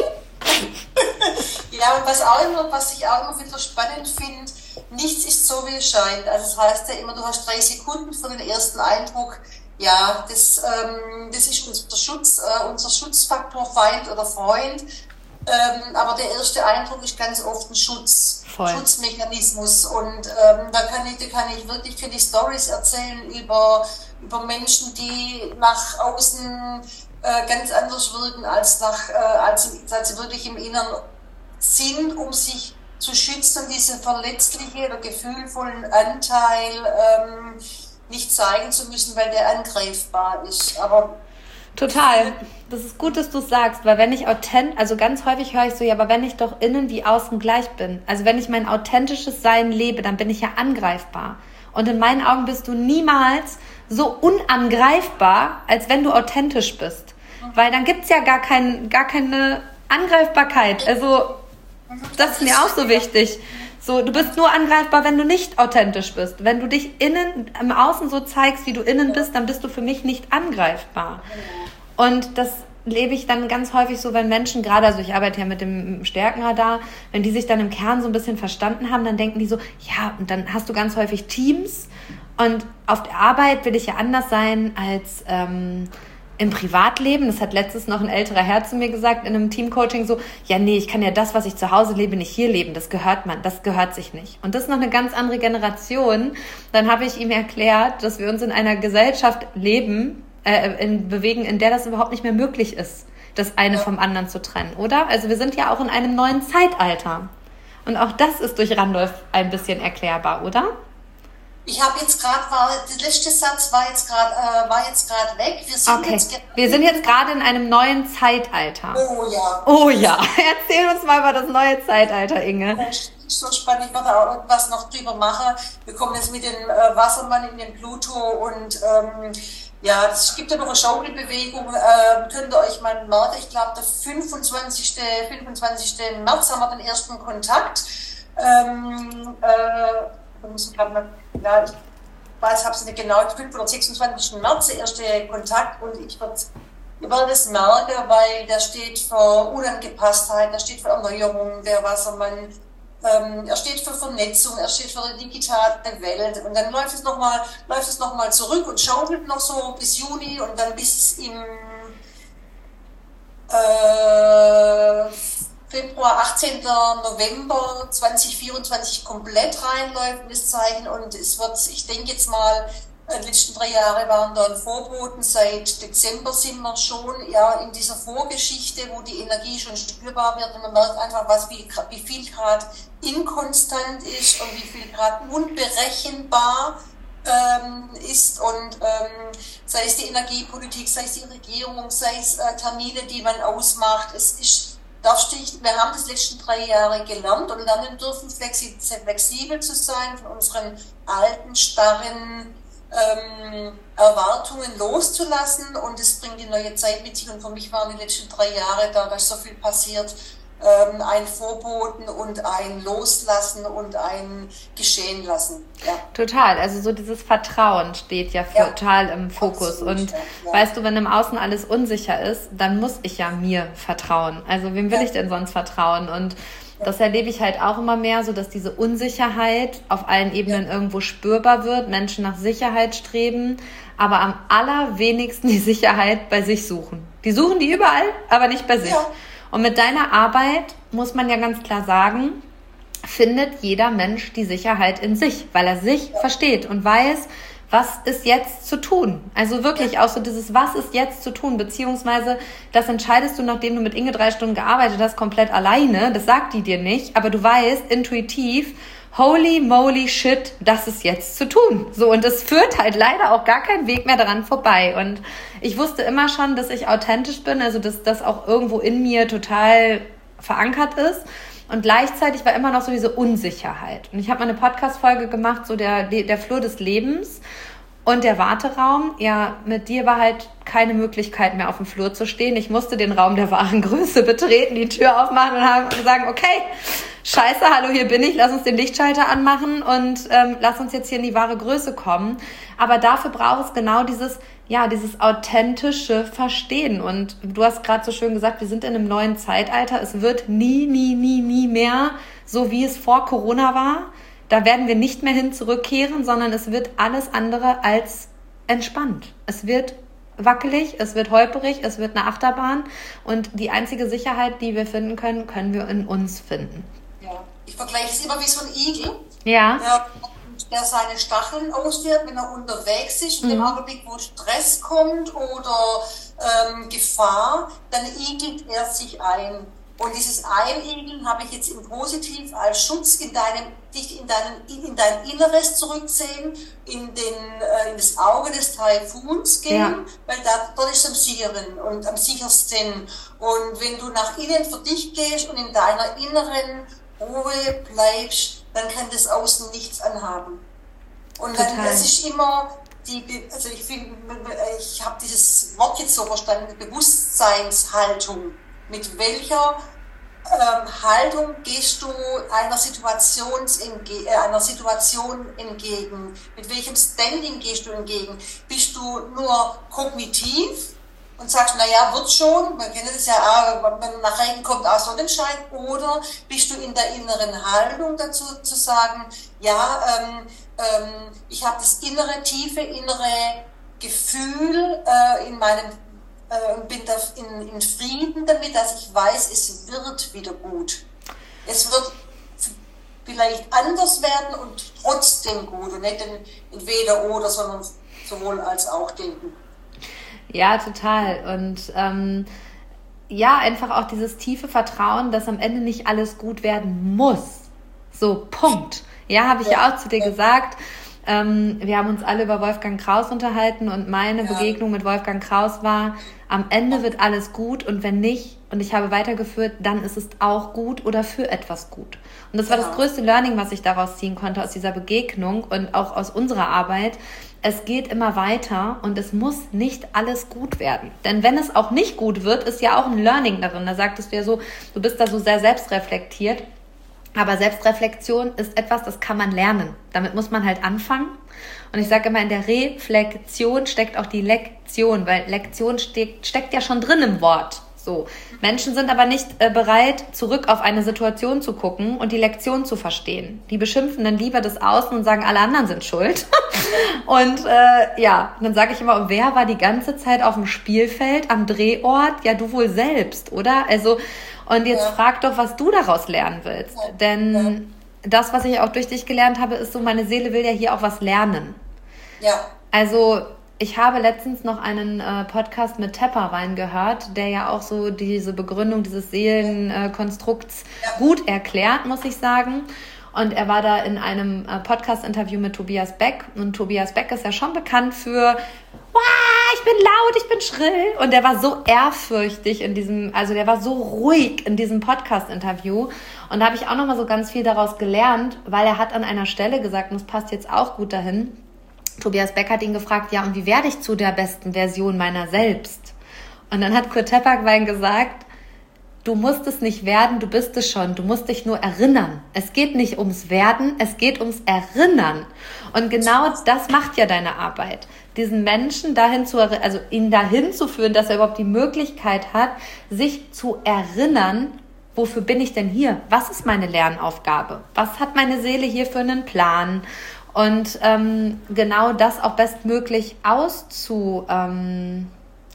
Ja, und was ich auch immer wieder spannend finde, nichts ist so, wie es scheint. Also das heißt ja immer, du hast 3 Sekunden für den ersten Eindruck. Ja, das ist unser Schutzfaktor, Feind oder Freund. Aber der erste Eindruck ist ganz oft ein Schutzmechanismus und da kann ich wirklich, finde ich, Storys erzählen über Menschen, die nach außen ganz anders wirken als sie wirklich im Inneren sind, um sich zu schützen, diesen verletzlichen oder gefühlvollen Anteil nicht zeigen zu müssen, weil der angreifbar ist. Aber total. Das ist gut, dass du es sagst, weil wenn ich also ganz häufig höre ich so, ja, aber wenn ich doch innen wie außen gleich bin, also wenn ich mein authentisches Sein lebe, dann bin ich ja angreifbar. Und in meinen Augen bist du niemals so unangreifbar, als wenn du authentisch bist. Weil dann gibt's ja gar keine Angreifbarkeit. Also das ist mir auch so wichtig. So, du bist nur angreifbar, wenn du nicht authentisch bist. Wenn du dich innen, im Außen so zeigst, wie du innen bist, dann bist du für mich nicht angreifbar. Und das lebe ich dann ganz häufig so, wenn Menschen, gerade, also ich arbeite ja mit dem Stärkenradar, wenn die sich dann im Kern so ein bisschen verstanden haben, dann denken die so, ja, und dann hast du ganz häufig Teams und auf der Arbeit will ich ja anders sein als im Privatleben. Das hat letztens noch ein älterer Herr zu mir gesagt in einem Teamcoaching so, ja nee, ich kann ja das, was ich zu Hause lebe, nicht hier leben, das gehört sich nicht. Und das ist noch eine ganz andere Generation. Dann habe ich ihm erklärt, dass wir uns in einer Gesellschaft bewegen, in der das überhaupt nicht mehr möglich ist, das eine vom anderen zu trennen, oder? Also wir sind ja auch in einem neuen Zeitalter. Und auch das ist durch Randolph ein bisschen erklärbar, oder? Ich habe jetzt gerade, der letzte Satz war jetzt gerade weg. Wir sind jetzt gerade in einem neuen Zeitalter. Oh ja. Oh ja. Erzähl uns mal über das neue Zeitalter, Inge. Das ist so spannend. Ich werde auch irgendwas noch drüber machen. Wir kommen jetzt mit dem Wassermann in den Pluto und ja, es gibt ja noch eine Schaukelbewegung. Könnt ihr euch mal merken, ich glaube, der 25. März haben wir den ersten Kontakt. Ja, ich weiß, habe es nicht genau, 5. oder 26. März der erste Kontakt und ich werde es merken, weil der steht für Unangepasstheit, der steht für Erneuerung, der Wassermann, er steht für Vernetzung, er steht für die digitale Welt und dann läuft es nochmal zurück und schaukelt noch so bis Juni und dann bis im Februar, 18. November 2024 komplett reinläuft das Zeichen und es wird, ich denke jetzt mal, die letzten 3 Jahre waren da ein Vorboten, seit Dezember sind wir schon ja in dieser Vorgeschichte, wo die Energie schon spürbar wird und man merkt einfach, wie viel Grad inkonstant ist und wie viel Grad unberechenbar ist und sei es die Energiepolitik, sei es die Regierung, sei es Termine, die man ausmacht, wir haben das letzten 3 Jahre gelernt und lernen dürfen, flexibel zu sein, von unseren alten, starren Erwartungen loszulassen und es bringt die neue Zeit mit sich und für mich waren die letzten 3 Jahre da ist so viel passiert, ein Vorboten und ein Loslassen und ein Geschehen lassen. Ja. Total, also so dieses Vertrauen steht ja total im Fokus absolut, und weißt du, wenn im Außen alles unsicher ist, dann muss ich ja mir vertrauen. Also wem will ich denn sonst vertrauen? Und das erlebe ich halt auch immer mehr, so dass diese Unsicherheit auf allen Ebenen irgendwo spürbar wird, Menschen nach Sicherheit streben, aber am allerwenigsten die Sicherheit bei sich suchen. Die suchen die überall, aber nicht bei sich. Ja. Und mit deiner Arbeit, muss man ja ganz klar sagen, findet jeder Mensch die Sicherheit in sich, weil er sich versteht und weiß, was ist jetzt zu tun. Also wirklich auch so dieses, was ist jetzt zu tun, beziehungsweise das entscheidest du, nachdem du mit Inge 3 Stunden gearbeitet hast, komplett alleine. Das sagt die dir nicht, aber du weißt intuitiv, holy moly shit, das ist jetzt zu tun. So, und es führt halt leider auch gar kein Weg mehr daran vorbei. Und ich wusste immer schon, dass ich authentisch bin, also dass das auch irgendwo in mir total verankert ist. Und gleichzeitig war immer noch so diese Unsicherheit. Und ich habe mal eine Podcast-Folge gemacht, so der Flur des Lebens und der Warteraum. Ja, mit dir war halt keine Möglichkeit mehr auf dem Flur zu stehen. Ich musste den Raum der wahren Größe betreten, die Tür aufmachen und sagen, okay, scheiße, hallo, hier bin ich, lass uns den Lichtschalter anmachen und lass uns jetzt hier in die wahre Größe kommen. Aber dafür braucht es genau dieses authentische Verstehen. Und du hast gerade so schön gesagt, wir sind in einem neuen Zeitalter. Es wird nie mehr so, wie es vor Corona war. Da werden wir nicht mehr hin zurückkehren, sondern es wird alles andere als entspannt. Es wird wackelig, es wird holperig, es wird eine Achterbahn. Und die einzige Sicherheit, die wir finden können, können wir in uns finden. Ja, ich vergleiche es immer wie so ein Igel. Ja. Der seine Stacheln auswirft, wenn er unterwegs ist. In dem Augenblick, wo Stress kommt oder Gefahr, dann igelt er sich ein. Und dieses Einigeln habe ich jetzt im Positiv als Schutz dich in dein Inneres zurückziehen, in das Auge des Taifuns gehen, weil dort ist es am sicheren und am sichersten. Und wenn du nach innen für dich gehst und in deiner inneren Ruhe bleibst, dann kann das Außen nichts anhaben. Und dann, das ist immer also ich habe dieses Wort jetzt so verstanden, Bewusstseinshaltung. Mit welcher Haltung gehst du einer Situation entgegen? Mit welchem Standing gehst du entgegen? Bist du nur kognitiv und sagst, naja, wird schon, man kennt das ja, wenn nach Regen kommt auch Sonnenschein, oder bist du in der inneren Haltung dazu zu sagen, ja, ich habe das tiefe innere Gefühl in meinem und bin da in Frieden damit, dass ich weiß, es wird wieder gut. Es wird vielleicht anders werden und trotzdem gut und nicht entweder oder, sondern sowohl als auch denken. Ja, total. Und einfach auch dieses tiefe Vertrauen, dass am Ende nicht alles gut werden muss. So, Punkt. Ja, habe ich ja auch zu dir gesagt. Wir haben uns alle über Wolfgang Kraus unterhalten und meine Begegnung mit Wolfgang Kraus war, am Ende wird alles gut und wenn nicht, und ich habe weitergeführt, dann ist es auch gut oder für etwas gut. Und das war das größte Learning, was ich daraus ziehen konnte aus dieser Begegnung und auch aus unserer Arbeit. Es geht immer weiter und es muss nicht alles gut werden. Denn wenn es auch nicht gut wird, ist ja auch ein Learning darin. Da sagtest du ja so, du bist da so sehr selbstreflektiert. Aber Selbstreflexion ist etwas, das kann man lernen. Damit muss man halt anfangen. Und ich sage immer, in der Reflexion steckt auch die Lektion, weil Lektion steckt ja schon drin im Wort. So. Menschen sind aber nicht bereit, zurück auf eine Situation zu gucken und die Lektion zu verstehen. Die beschimpfen dann lieber das Außen und sagen, alle anderen sind schuld. Und dann sage ich immer, und wer war die ganze Zeit auf dem Spielfeld, am Drehort? Ja, du wohl selbst, oder? Also, und jetzt frag doch, was du daraus lernen willst. Denn das, was ich auch durch dich gelernt habe, ist so, meine Seele will ja hier auch was lernen. Ja. Also, ich habe letztens noch einen Podcast mit Tepperwein gehört, der ja auch so diese Begründung dieses Seelenkonstrukts gut erklärt, muss ich sagen. Und er war da in einem Podcast-Interview mit Tobias Beck. Und Tobias Beck ist ja schon bekannt für, ich bin laut, ich bin schrill. Und der war so ehrfürchtig der war so ruhig in diesem Podcast-Interview. Und da habe ich auch nochmal so ganz viel daraus gelernt, weil er hat an einer Stelle gesagt, und das passt jetzt auch gut dahin, Tobias Beck hat ihn gefragt, ja, und wie werde ich zu der besten Version meiner selbst? Und dann hat Kurt Tepperwein gesagt, du musst es nicht werden, du bist es schon. Du musst dich nur erinnern. Es geht nicht ums Werden, es geht ums Erinnern. Und genau das macht ja deine Arbeit. Diesen Menschen ihn dahin zu führen, dass er überhaupt die Möglichkeit hat, sich zu erinnern, wofür bin ich denn hier? Was ist meine Lernaufgabe? Was hat meine Seele hier für einen Plan? Und genau das auch bestmöglich auszuleben.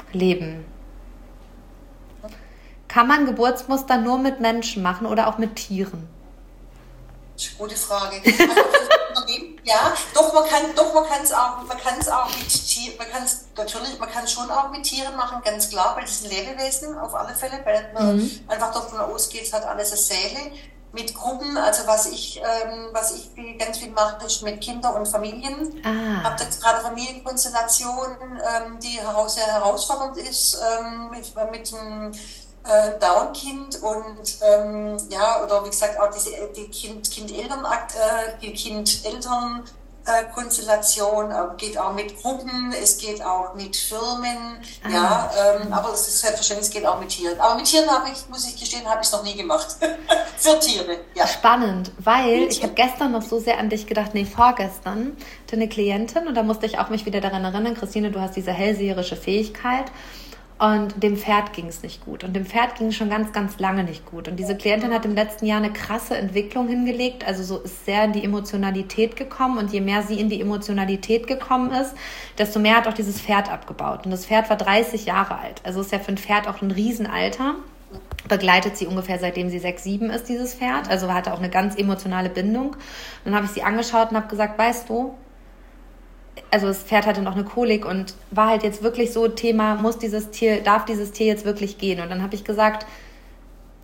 Kann man Geburtsmuster nur mit Menschen machen oder auch mit Tieren? Gute Frage. Ja, man kann es auch mit Tieren, man kann es schon auch mit Tieren machen, ganz klar, weil es sind Lebewesen auf alle Fälle, weil man einfach davon ausgeht, es hat alles eine Seele. Mit Gruppen, also was ich ganz viel mache, ist mit Kindern und Familien. Ich habe jetzt gerade Familienkonstellation, die sehr herausfordernd ist, mit einem Down-Kind und oder wie gesagt auch die Kind-Eltern-Konstellation, geht auch mit Gruppen, es geht auch mit Firmen, aber es ist selbstverständlich, es geht auch mit Tieren. Aber mit Tieren muss ich gestehen, habe ich es noch nie gemacht. Für Tiere, ja. Spannend, weil ich habe gestern noch so sehr an dich gedacht, vorgestern, hatte eine Klientin und da musste ich auch mich wieder daran erinnern, Christine, du hast diese hellseherische Fähigkeit. Und dem Pferd ging es nicht gut. Und dem Pferd ging es schon ganz, ganz lange nicht gut. Und diese Klientin hat im letzten Jahr eine krasse Entwicklung hingelegt. Also so ist sehr in die Emotionalität gekommen. Und je mehr sie in die Emotionalität gekommen ist, desto mehr hat auch dieses Pferd abgebaut. Und das Pferd war 30 Jahre alt. Also ist ja für ein Pferd auch ein Riesenalter. Begleitet sie ungefähr seitdem sie 6, 7 ist, dieses Pferd. Also hatte auch eine ganz emotionale Bindung. Und dann habe ich sie angeschaut und habe gesagt, weißt du, also das Pferd hatte noch eine Kolik und war halt jetzt wirklich so Thema, darf dieses Tier jetzt wirklich gehen? Und dann habe ich gesagt,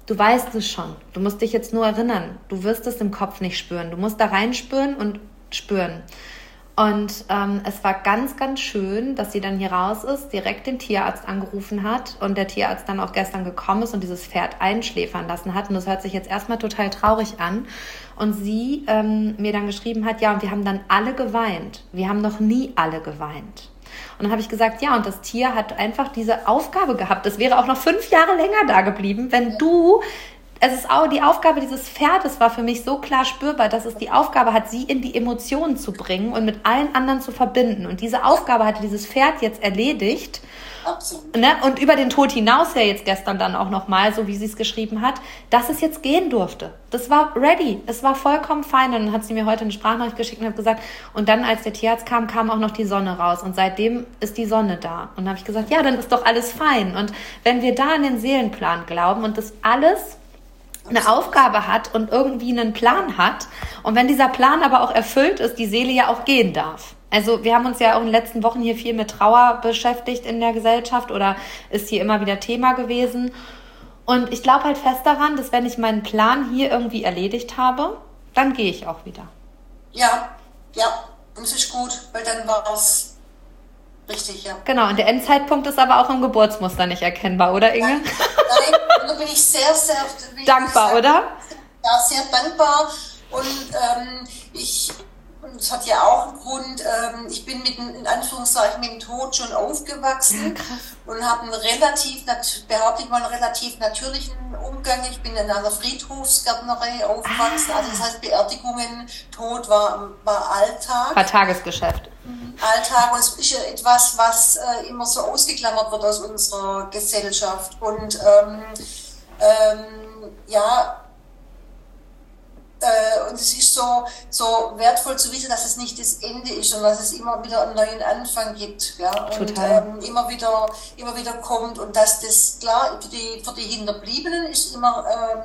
du weißt es schon. Du musst dich jetzt nur erinnern. Du wirst es im Kopf nicht spüren. Du musst da reinspüren und spüren. Und es war ganz, ganz schön, dass sie dann hier raus ist, direkt den Tierarzt angerufen hat und der Tierarzt dann auch gestern gekommen ist und dieses Pferd einschläfern lassen hat. Und das hört sich jetzt erstmal total traurig an. Und sie mir dann geschrieben hat, ja, und wir haben dann alle geweint. Wir haben noch nie alle geweint. Und dann habe ich gesagt, ja, und das Tier hat einfach diese Aufgabe gehabt. Das wäre auch noch 5 Jahre länger da geblieben, wenn du... Es ist auch die Aufgabe dieses Pferdes war für mich so klar spürbar, dass es die Aufgabe hat, sie in die Emotionen zu bringen und mit allen anderen zu verbinden. Und diese Aufgabe hatte dieses Pferd jetzt erledigt. Absolut. Ne? Und über den Tod hinaus ja jetzt gestern dann auch nochmal, so wie sie es geschrieben hat, dass es jetzt gehen durfte. Das war ready. Es war vollkommen fein. Und dann hat sie mir heute eine Sprachnachricht geschickt und hat gesagt, und dann, als der Tierarzt kam, kam auch noch die Sonne raus. Und seitdem ist die Sonne da. Und dann habe ich gesagt, ja, dann ist doch alles fein. Und wenn wir da an den Seelenplan glauben und das alles eine Aufgabe hat und irgendwie einen Plan hat und wenn dieser Plan aber auch erfüllt ist, die Seele ja auch gehen darf. Also wir haben uns ja auch in den letzten Wochen hier viel mit Trauer beschäftigt in der Gesellschaft oder ist hier immer wieder Thema gewesen und ich glaube halt fest daran, dass wenn ich meinen Plan hier irgendwie erledigt habe, dann gehe ich auch wieder. Ja, und es ist gut, weil dann war es richtig, ja. Genau, und der Endzeitpunkt ist aber auch im Geburtsmuster nicht erkennbar, oder Inge? Nein, da bin ich sehr, sehr dankbar, oder? Ja, sehr dankbar. Und es hat ja auch einen Grund, ich bin in Anführungszeichen mit dem Tod schon aufgewachsen und habe einen relativ natürlichen Umgang. Ich bin in einer Friedhofsgärtnerei aufgewachsen, also das heißt Beerdigungen, Tod war Alltag. War Tagesgeschäft. Alltag, und es ist ja etwas, was immer so ausgeklammert wird aus unserer Gesellschaft. Und und es ist so wertvoll zu wissen, dass es nicht das Ende ist, sondern dass es immer wieder einen neuen Anfang gibt, ja, und immer wieder kommt und dass das klar für die Hinterbliebenen ist immer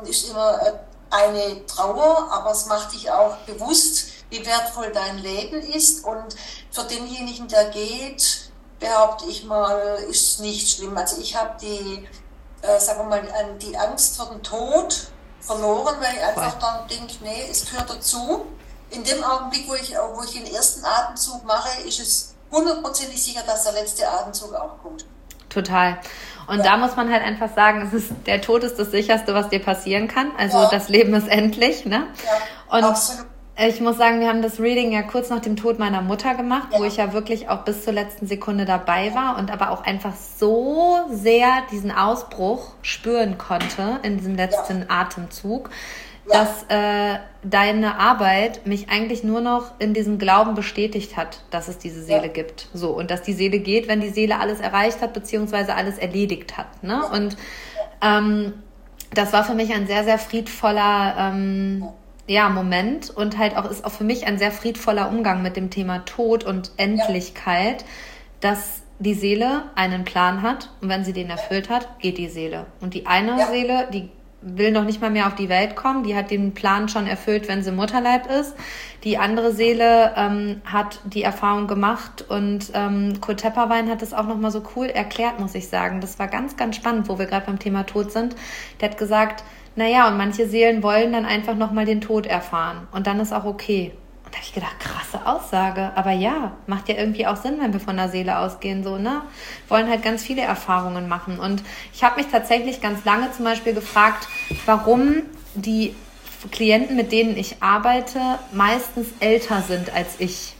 eine Trauer, aber es macht dich auch bewusst, wie wertvoll dein Leben ist und für denjenigen, der geht, behaupte ich mal, ist es nicht schlimm. Also ich habe die Angst vor dem Tod verloren, weil ich einfach dann denke, nee, es gehört dazu. In dem Augenblick, wo ich den ersten Atemzug mache, ist es 100% sicher, dass der letzte Atemzug auch kommt. Total. Und da muss man halt einfach sagen, der Tod ist das Sicherste, was dir passieren kann. Also das Leben ist endlich, ne? Ja, und absolut. Ich muss sagen, wir haben das Reading ja kurz nach dem Tod meiner Mutter gemacht, wo ich ja wirklich auch bis zur letzten Sekunde dabei war und aber auch einfach so sehr diesen Ausbruch spüren konnte in diesem letzten Atemzug, dass deine Arbeit mich eigentlich nur noch in diesem Glauben bestätigt hat, dass es diese Seele gibt. So, und dass die Seele geht, wenn die Seele alles erreicht hat, beziehungsweise alles erledigt hat. Ne? Und das war für mich ein sehr, sehr friedvoller Moment und halt ist auch für mich ein sehr friedvoller Umgang mit dem Thema Tod und Endlichkeit, dass die Seele einen Plan hat und wenn sie den erfüllt hat, geht die Seele. Und die eine Seele, die will noch nicht mal mehr auf die Welt kommen, die hat den Plan schon erfüllt, wenn sie im Mutterleib ist. Die andere Seele hat die Erfahrung gemacht und Kurt Tepperwein hat das auch nochmal so cool erklärt, muss ich sagen. Das war ganz, ganz spannend, wo wir gerade beim Thema Tod sind. Der hat gesagt, naja, und manche Seelen wollen dann einfach nochmal den Tod erfahren und dann ist auch okay. Und da habe ich gedacht, krasse Aussage, aber ja, macht ja irgendwie auch Sinn, wenn wir von der Seele ausgehen, so, ne? Wollen halt ganz viele Erfahrungen machen und ich habe mich tatsächlich ganz lange zum Beispiel gefragt, warum die Klienten, mit denen ich arbeite, meistens älter sind als ich.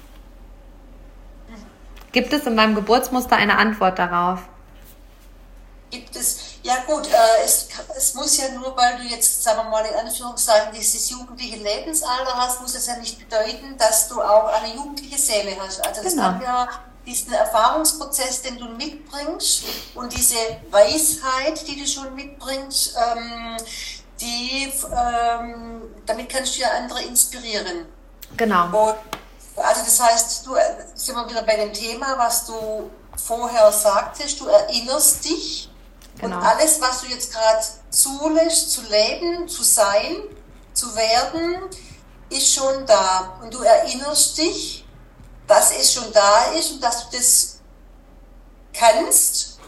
Gibt es in meinem Geburtsmuster eine Antwort darauf? Gibt es, ja gut, es muss ja nur, weil du jetzt, sagen wir mal in Anführungszeichen, dieses jugendliche Lebensalter hast, muss es ja nicht bedeuten, dass du auch eine jugendliche Seele hast. Also das kann ja diesen Erfahrungsprozess, den du mitbringst und diese Weisheit, die du schon mitbringst, damit kannst du ja andere inspirieren. Genau. Und, also das heißt, sind wir wieder bei dem Thema, was du vorher sagtest, du erinnerst dich. Genau. Und alles, was du jetzt gerade zulässt, zu leben, zu sein, zu werden, ist schon da. Und du erinnerst dich, dass es schon da ist und dass du das kannst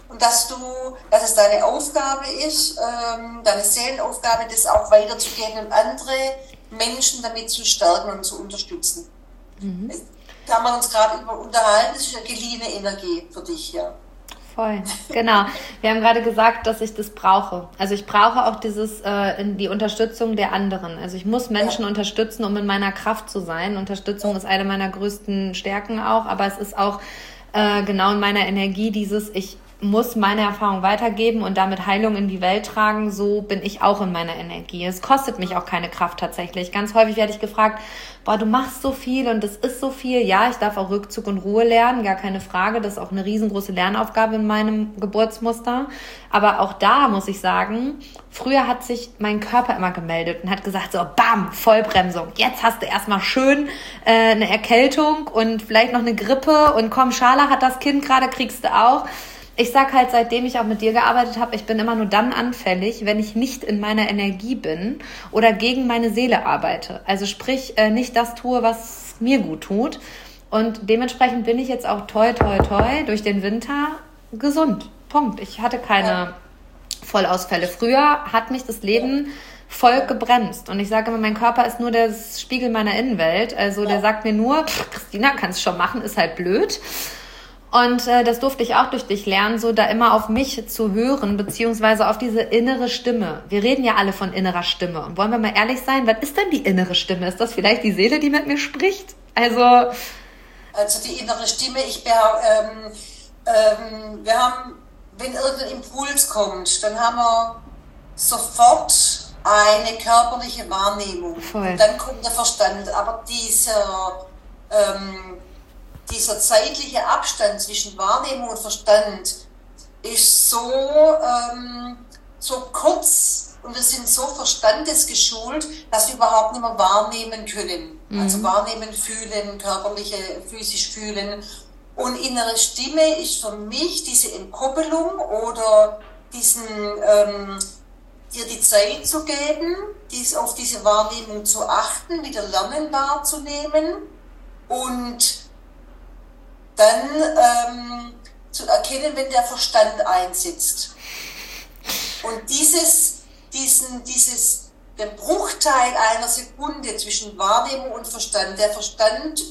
und dass es deine Aufgabe ist, deine Seelenaufgabe, das auch weiterzugeben und andere Menschen damit zu stärken und zu unterstützen. Da haben wir uns gerade unterhalten, das ist eine geliehene Energie für dich, ja. Voll, genau. Wir haben gerade gesagt, dass ich das brauche. Also ich brauche auch die Unterstützung der anderen. Also ich muss Menschen unterstützen, um in meiner Kraft zu sein. Unterstützung ist eine meiner größten Stärken auch, aber es ist auch genau in meiner Energie ich muss meine Erfahrung weitergeben und damit Heilung in die Welt tragen, so bin ich auch in meiner Energie. Es kostet mich auch keine Kraft tatsächlich. Ganz häufig werde ich gefragt, du machst so viel und es ist so viel. Ja, ich darf auch Rückzug und Ruhe lernen, gar keine Frage. Das ist auch eine riesengroße Lernaufgabe in meinem Geburtsmuster. Aber auch da muss ich sagen, früher hat sich mein Körper immer gemeldet und hat gesagt, so bam, Vollbremsung. Jetzt hast du erstmal schön eine Erkältung und vielleicht noch eine Grippe und komm, Schala hat das Kind gerade, kriegst du auch. Ich sag halt, seitdem ich auch mit dir gearbeitet habe, ich bin immer nur dann anfällig, wenn ich nicht in meiner Energie bin oder gegen meine Seele arbeite. Also sprich, nicht das tue, was mir gut tut. Und dementsprechend bin ich jetzt auch toi durch den Winter gesund. Punkt. Ich hatte keine Vollausfälle. Früher hat mich das Leben voll gebremst. Und ich sage immer, mein Körper ist nur der Spiegel meiner Innenwelt. Also der sagt mir nur, Christina, kannst schon machen, ist halt blöd. Und das durfte ich auch durch dich lernen, so da immer auf mich zu hören, beziehungsweise auf diese innere Stimme. Wir reden ja alle von innerer Stimme. Und wollen wir mal ehrlich sein, was ist denn die innere Stimme? Ist das vielleicht die Seele, die mit mir spricht? Also die innere Stimme, wir haben, wenn irgendein Impuls kommt, dann haben wir sofort eine körperliche Wahrnehmung. Voll. Und dann kommt der Verstand. Aber dieser zeitliche Abstand zwischen Wahrnehmung und Verstand ist so kurz und wir sind so verstandesgeschult, dass wir überhaupt nicht mehr wahrnehmen können. Also wahrnehmen, fühlen, physisch fühlen. Und innere Stimme ist für mich diese Entkoppelung oder dir die Zeit zu geben, auf diese Wahrnehmung zu achten, wieder lernen wahrzunehmen und dann zu erkennen, wenn der Verstand einsetzt. Und den Bruchteil einer Sekunde zwischen Wahrnehmung und Verstand, der Verstand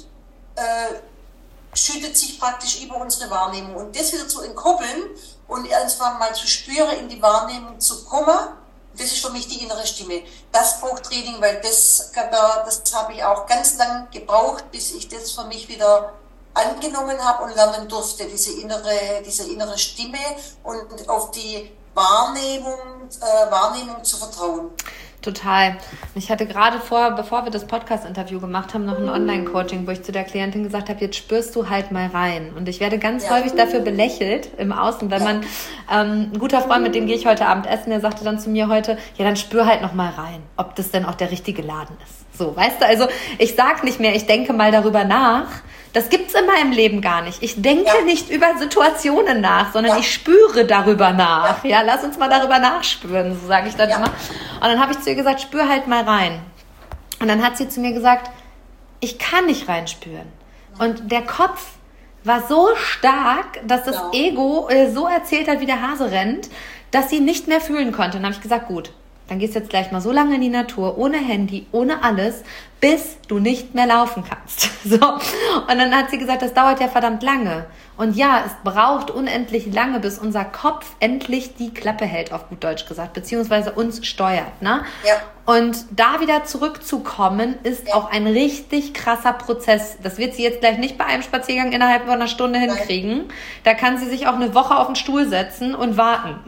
schüttet sich praktisch über unsere Wahrnehmung. Und das wieder zu entkoppeln und irgendwann mal zu spüren, in die Wahrnehmung zu kommen, das ist für mich die innere Stimme. Das braucht Training, weil das habe ich auch ganz lang gebraucht, bis ich das für mich wieder angenommen habe und lernen durfte, diese innere Stimme und auf die Wahrnehmung zu vertrauen. Total. Ich hatte gerade bevor wir das Podcast-Interview gemacht haben, noch ein Online-Coaching, wo ich zu der Klientin gesagt habe, jetzt spürst du halt mal rein. Und ich werde ganz häufig dafür belächelt im Außen, wenn man, ein guter Freund, mit dem gehe ich heute Abend essen, der sagte dann zu mir heute, ja, dann spür halt noch mal rein, ob das denn auch der richtige Laden ist. So, weißt du, also ich sag nicht mehr, ich denke mal darüber nach. Das gibt's in meinem Leben gar nicht. Ich denke nicht über Situationen nach, sondern ich spüre darüber nach. Ja, lass uns mal darüber nachspüren, so sage ich dann immer. Und dann habe ich zu ihr gesagt, spür halt mal rein. Und dann hat sie zu mir gesagt, ich kann nicht reinspüren. Und der Kopf war so stark, dass das Ego so erzählt hat, wie der Hase rennt, dass sie nicht mehr fühlen konnte. Und dann habe ich gesagt, gut, dann gehst du jetzt gleich mal so lange in die Natur, ohne Handy, ohne alles, bis du nicht mehr laufen kannst. So. Und dann hat sie gesagt, das dauert ja verdammt lange. Und ja, es braucht unendlich lange, bis unser Kopf endlich die Klappe hält, auf gut Deutsch gesagt, beziehungsweise uns steuert. Ne? Ja. Und da wieder zurückzukommen, ist auch ein richtig krasser Prozess. Das wird sie jetzt gleich nicht bei einem Spaziergang innerhalb von einer Stunde hinkriegen. Da kann sie sich auch eine Woche auf den Stuhl setzen und warten.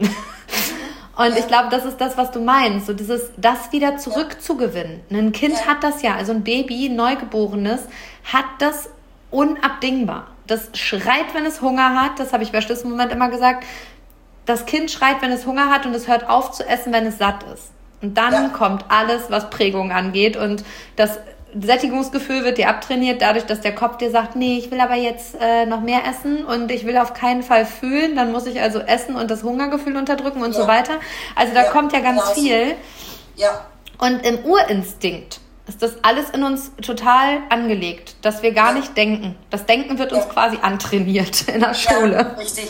Und ich glaube, das ist das, was du meinst, so das wieder zurückzugewinnen. Ein Kind hat das ja, also ein Baby, ein Neugeborenes, hat das unabdingbar. Das schreit, wenn es Hunger hat, das habe ich bei Schlüsselmoment immer gesagt. Das Kind schreit, wenn es Hunger hat und es hört auf zu essen, wenn es satt ist. Und dann kommt alles, was Prägung angeht und das Sättigungsgefühl wird dir abtrainiert, dadurch, dass der Kopf dir sagt, nee, ich will aber jetzt noch mehr essen und ich will auf keinen Fall fühlen, dann muss ich also essen und das Hungergefühl unterdrücken und so weiter. Also da kommt ja ganz viel. Ja. Und im Urinstinkt ist das alles in uns total angelegt, dass wir gar nicht denken. Das Denken wird uns quasi antrainiert in der Schule. Ja, richtig.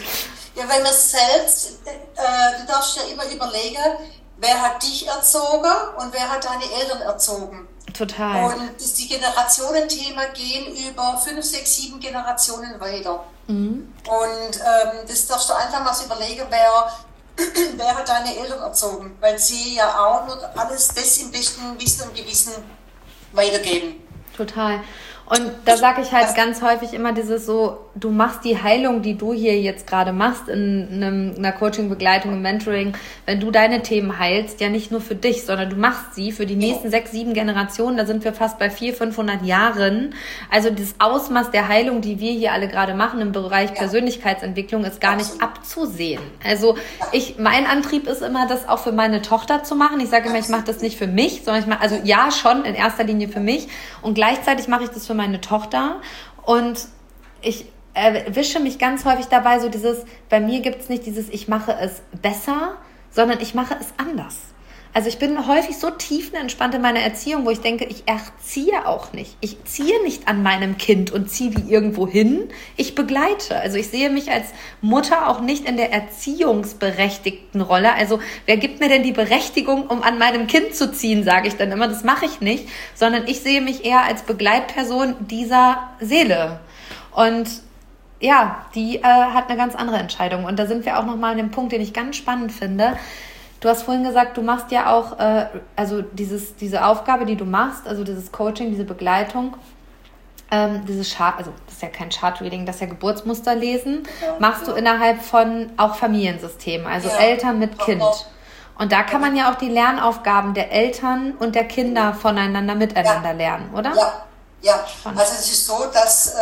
Ja, wenn man selbst, du darfst ja immer überlegen, wer hat dich erzogen und wer hat deine Eltern erzogen. Total. Und die Generationenthema gehen über 5, 6, 7 Generationen weiter. Und das darfst du einfach mal so überlegen, wer hat deine Eltern erzogen, weil sie ja auch nur alles das im besten Wissen und Gewissen weitergeben. Total. Und da sage ich halt ganz häufig immer dieses so, du machst die Heilung, die du hier jetzt gerade machst in einer Coaching-Begleitung, im Mentoring, wenn du deine Themen heilst, ja nicht nur für dich, sondern du machst sie für die nächsten 6, 7 Generationen, da sind wir fast bei 400, 500 Jahren. Also das Ausmaß der Heilung, die wir hier alle gerade machen im Bereich Persönlichkeitsentwicklung, ist gar nicht abzusehen. Also mein Antrieb ist immer, das auch für meine Tochter zu machen. Ich sage immer, ich mache das nicht für mich, sondern ich mache, also ja schon in erster Linie für mich und gleichzeitig mache ich das für meine Tochter und ich erwische mich ganz häufig dabei, so bei mir gibt es nicht dieses, ich mache es besser, sondern ich mache es anders. Also ich bin häufig so tiefenentspannt in meiner Erziehung, wo ich denke, ich erziehe auch nicht. Ich ziehe nicht an meinem Kind und ziehe die irgendwo hin. Ich begleite. Also ich sehe mich als Mutter auch nicht in der erziehungsberechtigten Rolle. Also wer gibt mir denn die Berechtigung, um an meinem Kind zu ziehen, sage ich dann immer. Das mache ich nicht, sondern ich sehe mich eher als Begleitperson dieser Seele. Und ja, die hat eine ganz andere Entscheidung. Und da sind wir auch nochmal an dem Punkt, den ich ganz spannend finde. Du hast vorhin gesagt, du machst ja auch, also diese Aufgabe, die du machst, also dieses Coaching, diese Begleitung, also das ist ja kein Chart-Reading, das ist ja Geburtsmuster lesen, machst du innerhalb von auch Familiensystemen, also Eltern mit Kind. Und da kann man ja auch die Lernaufgaben der Eltern und der Kinder voneinander miteinander lernen, oder? Ja. Also es ist so, dass,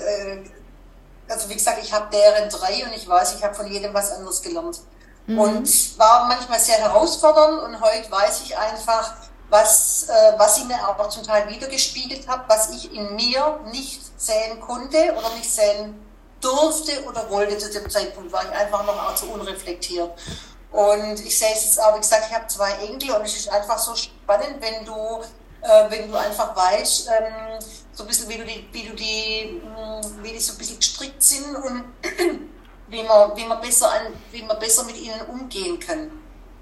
also wie gesagt, ich habe deren 3 und ich weiß, ich habe von jedem was anderes gelernt. Und war manchmal sehr herausfordernd und heute weiß ich einfach, was ich mir auch zum Teil wiedergespiegelt habe, was ich in mir nicht sehen konnte oder nicht sehen durfte oder wollte zu dem Zeitpunkt, war ich einfach noch auch zu unreflektiert. Und ich sehe es jetzt auch, wie gesagt, ich habe 2 Enkel und es ist einfach so spannend, wenn du einfach weißt, so ein bisschen wie die so ein bisschen gestrickt sind und wie man besser mit ihnen umgehen kann.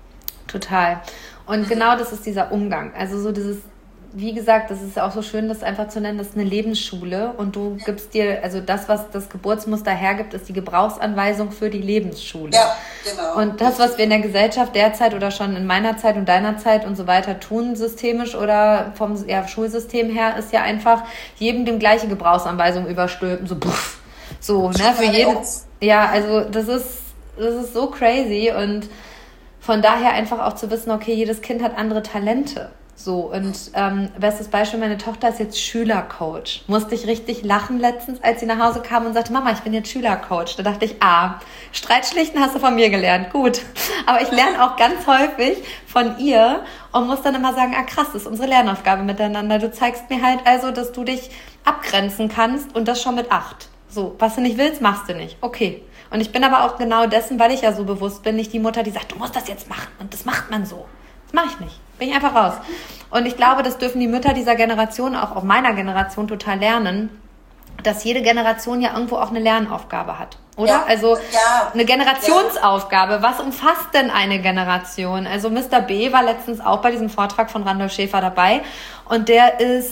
Total. Und genau das ist dieser Umgang. Also so dieses, wie gesagt, das ist ja auch so schön, das einfach zu nennen, das ist eine Lebensschule und du gibst dir, also das, was das Geburtsmuster hergibt, ist die Gebrauchsanweisung für die Lebensschule. Ja, genau. Und das, was wir in der Gesellschaft derzeit oder schon in meiner Zeit und deiner Zeit und so weiter tun, systemisch oder vom Schulsystem her, ist ja einfach jedem die gleiche Gebrauchsanweisung überstülpen, so puff. So, ne, für jeden. Ja, also das ist so crazy und von daher einfach auch zu wissen, okay, jedes Kind hat andere Talente. So, und bestes Beispiel, meine Tochter ist jetzt Schülercoach. Musste ich richtig lachen letztens, als sie nach Hause kam und sagte, Mama, ich bin jetzt Schülercoach. Da dachte ich, Streitschlichten hast du von mir gelernt, gut. Aber ich lerne auch ganz häufig von ihr und muss dann immer sagen, krass, das ist unsere Lernaufgabe miteinander. Du zeigst mir halt also, dass du dich abgrenzen kannst und das schon mit 8. So, was du nicht willst, machst du nicht. Okay. Und ich bin aber auch genau dessen, weil ich ja so bewusst bin, nicht die Mutter, die sagt, du musst das jetzt machen und das macht man so. Das mache ich nicht. Bin ich einfach raus. Und ich glaube, das dürfen die Mütter dieser Generation, auch meiner Generation, total lernen, dass jede Generation ja irgendwo auch eine Lernaufgabe hat. Oder? Ja, also eine Generationsaufgabe. Was umfasst denn eine Generation? Also Mr. B war letztens auch bei diesem Vortrag von Randolph Schäfer dabei und der ist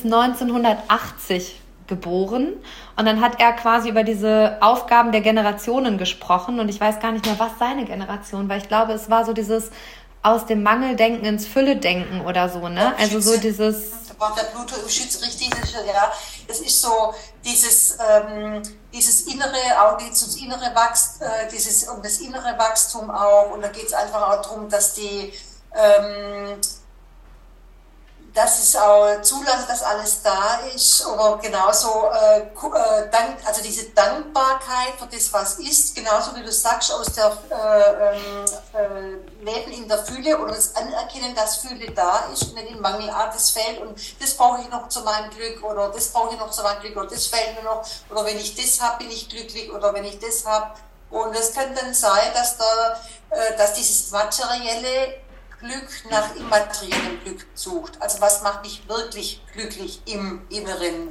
1980 geboren und dann hat er quasi über diese Aufgaben der Generationen gesprochen und ich weiß gar nicht mehr, was seine Generation war. Ich glaube, es war so dieses aus dem Mangeldenken ins Fülle-Denken oder so, ne? Also so dieses... Da braucht der Pluto im Schütz richtig, ja. Es ist so dieses innere, auch geht es ums innere um das innere Wachstum auch und da geht es einfach auch darum, dass die dass es auch zulassen, dass alles da ist, oder genauso, also diese Dankbarkeit für das, was ist, genauso wie du sagst, aus der Leben in der Fülle oder das Anerkennen, dass Fülle da ist und nicht im Mangel, das fehlt und das brauche ich noch zu meinem Glück oder das brauche ich noch zu meinem Glück oder das fehlt mir noch oder wenn ich das habe, bin ich glücklich oder wenn ich das habe. Und es kann dann sein, dass dieses materielle Glück nach immateriellem Glück sucht. Also was macht mich wirklich glücklich im Inneren?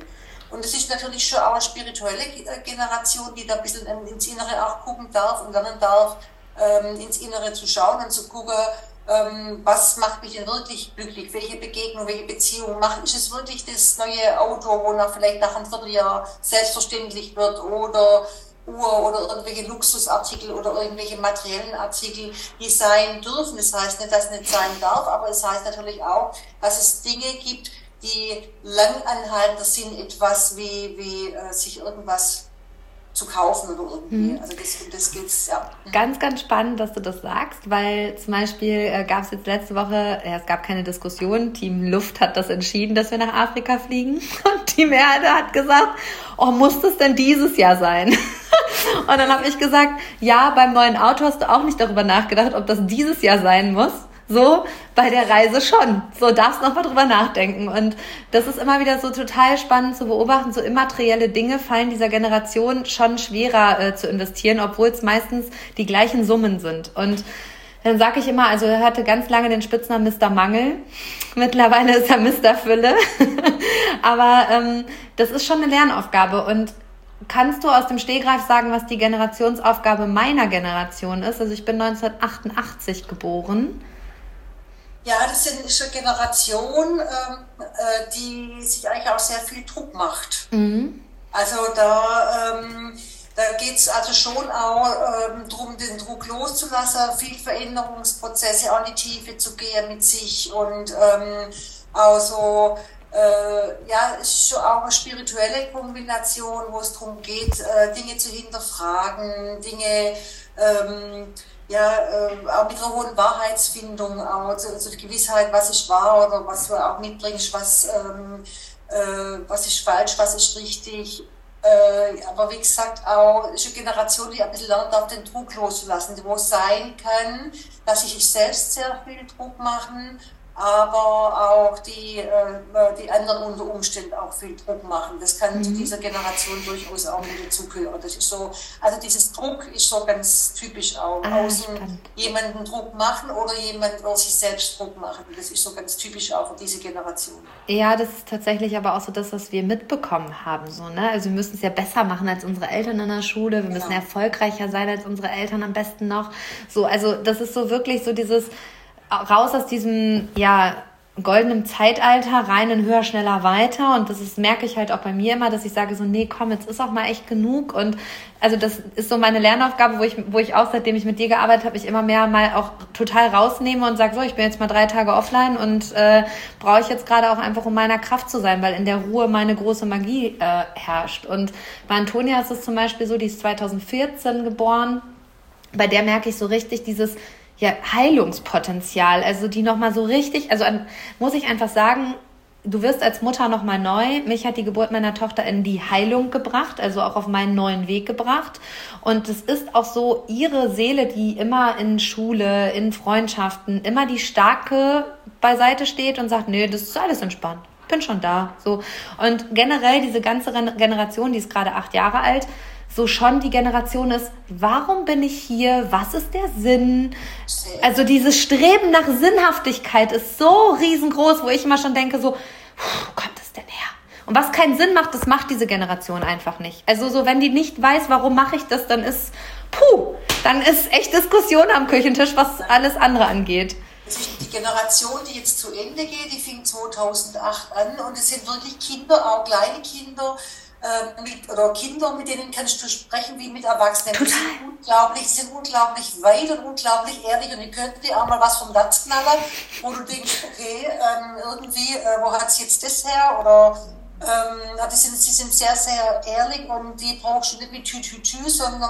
Und es ist natürlich schon auch eine spirituelle Generation, die da ein bisschen ins Innere auch gucken darf und lernen darf, ins Innere zu schauen und zu gucken, was macht mich denn wirklich glücklich? Welche Begegnung, welche Beziehung macht? Ist es wirklich das neue Auto, wo vielleicht nach einem Vierteljahr selbstverständlich wird, oder Uhr oder irgendwelche Luxusartikel oder irgendwelche materiellen Artikel, die sein dürfen? Das heißt nicht, dass es nicht sein darf, aber es heißt natürlich auch, dass es Dinge gibt, die langanhaltender sind, etwas wie sich irgendwas zu kaufen oder irgendwie. Also das geht's, ja. Ganz, ganz spannend, dass du das sagst, weil zum Beispiel gab es jetzt letzte Woche, es gab keine Diskussion, Team Luft hat das entschieden, dass wir nach Afrika fliegen, und Team Erde hat gesagt, oh, muss das denn dieses Jahr sein? Und dann habe ich gesagt, ja, beim neuen Auto hast du auch nicht darüber nachgedacht, ob das dieses Jahr sein muss. So, bei der Reise schon. So, darfst noch mal drüber nachdenken. Und das ist immer wieder so total spannend zu beobachten. So immaterielle Dinge fallen dieser Generation schon schwerer zu investieren, obwohl es meistens die gleichen Summen sind. Und dann sage ich immer, also er hatte ganz lange den Spitznamen Mr. Mangel. Mittlerweile ist er Mr. Fülle. Aber das ist schon eine Lernaufgabe. Und kannst du aus dem Stegreif sagen, was die Generationsaufgabe meiner Generation ist? Also ich bin 1988 geboren. Ja, das ist eine Generation, die sich eigentlich auch sehr viel Druck macht. Also da geht es also schon auch darum, den Druck loszulassen, viel Veränderungsprozesse auch in die Tiefe zu gehen mit sich, und auch so, ja, es ist schon auch eine spirituelle Kombination, wo es darum geht, Dinge zu hinterfragen, Dinge auch mit einer hohen Wahrheitsfindung, auch so die Gewissheit, was ist wahr oder was du auch mitbringst, was ist falsch, was ist richtig. Aber wie gesagt, auch ist eine Generation, die ein bisschen lernt, auf den Druck loszulassen, wo es sein kann, dass sie sich selbst sehr viel Druck machen, aber auch die anderen unter Umständen auch viel Druck machen. Das kann zu dieser Generation durchaus auch mit dazugehören. Das ist so, also dieses Druck ist so ganz typisch auch. Außen jemanden Druck machen oder sich selbst Druck machen. Das ist so ganz typisch auch für diese Generation. Ja, das ist tatsächlich aber auch so das, was wir mitbekommen haben. So, ne? Also wir müssen es ja besser machen als unsere Eltern in der Schule. Wir müssen erfolgreicher sein als unsere Eltern am besten noch. So, also das ist so wirklich so dieses raus aus diesem, goldenen Zeitalter, rein in höher, schneller, weiter. Und das merke ich halt auch bei mir immer, dass ich sage so, nee, komm, jetzt ist auch mal echt genug. Und also das ist so meine Lernaufgabe, wo ich auch, seitdem ich mit dir gearbeitet habe, ich immer mehr mal auch total rausnehme und sage so, ich bin jetzt mal 3 Tage offline und brauche ich jetzt gerade auch einfach, um meiner Kraft zu sein, weil in der Ruhe meine große Magie herrscht. Und bei Antonia ist es zum Beispiel so, die ist 2014 geboren. Bei der merke ich so richtig dieses Heilungspotenzial, also die nochmal so richtig, also muss ich einfach sagen, du wirst als Mutter nochmal neu. Mich hat die Geburt meiner Tochter in die Heilung gebracht, also auch auf meinen neuen Weg gebracht. Und es ist auch so ihre Seele, die immer in Schule, in Freundschaften, immer die Starke beiseite steht und sagt, nee, das ist alles entspannt, bin schon da. So. Und generell diese ganze Generation, die ist gerade 8 Jahre alt, so schon die Generation ist, warum bin ich hier? Was ist der Sinn? Also dieses Streben nach Sinnhaftigkeit ist so riesengroß, wo ich immer schon denke so, wo kommt das denn her? Und was keinen Sinn macht, das macht diese Generation einfach nicht. Also so, wenn die nicht weiß, warum mache ich das, dann ist echt Diskussion am Küchentisch, was alles andere angeht. Die Generation, die jetzt zu Ende geht, die fing 2008 an, und es sind wirklich Kinder, auch kleine Kinder, Kinder, mit denen kannst du sprechen wie mit Erwachsenen. Die sind unglaublich weit und unglaublich ehrlich, und die könnten dir auch mal was vom Latz knallen, wo du denkst, okay, irgendwie, wo hat es jetzt das her? Oder sie sind sehr, sehr ehrlich, und die brauchst du nicht mit Tü, sondern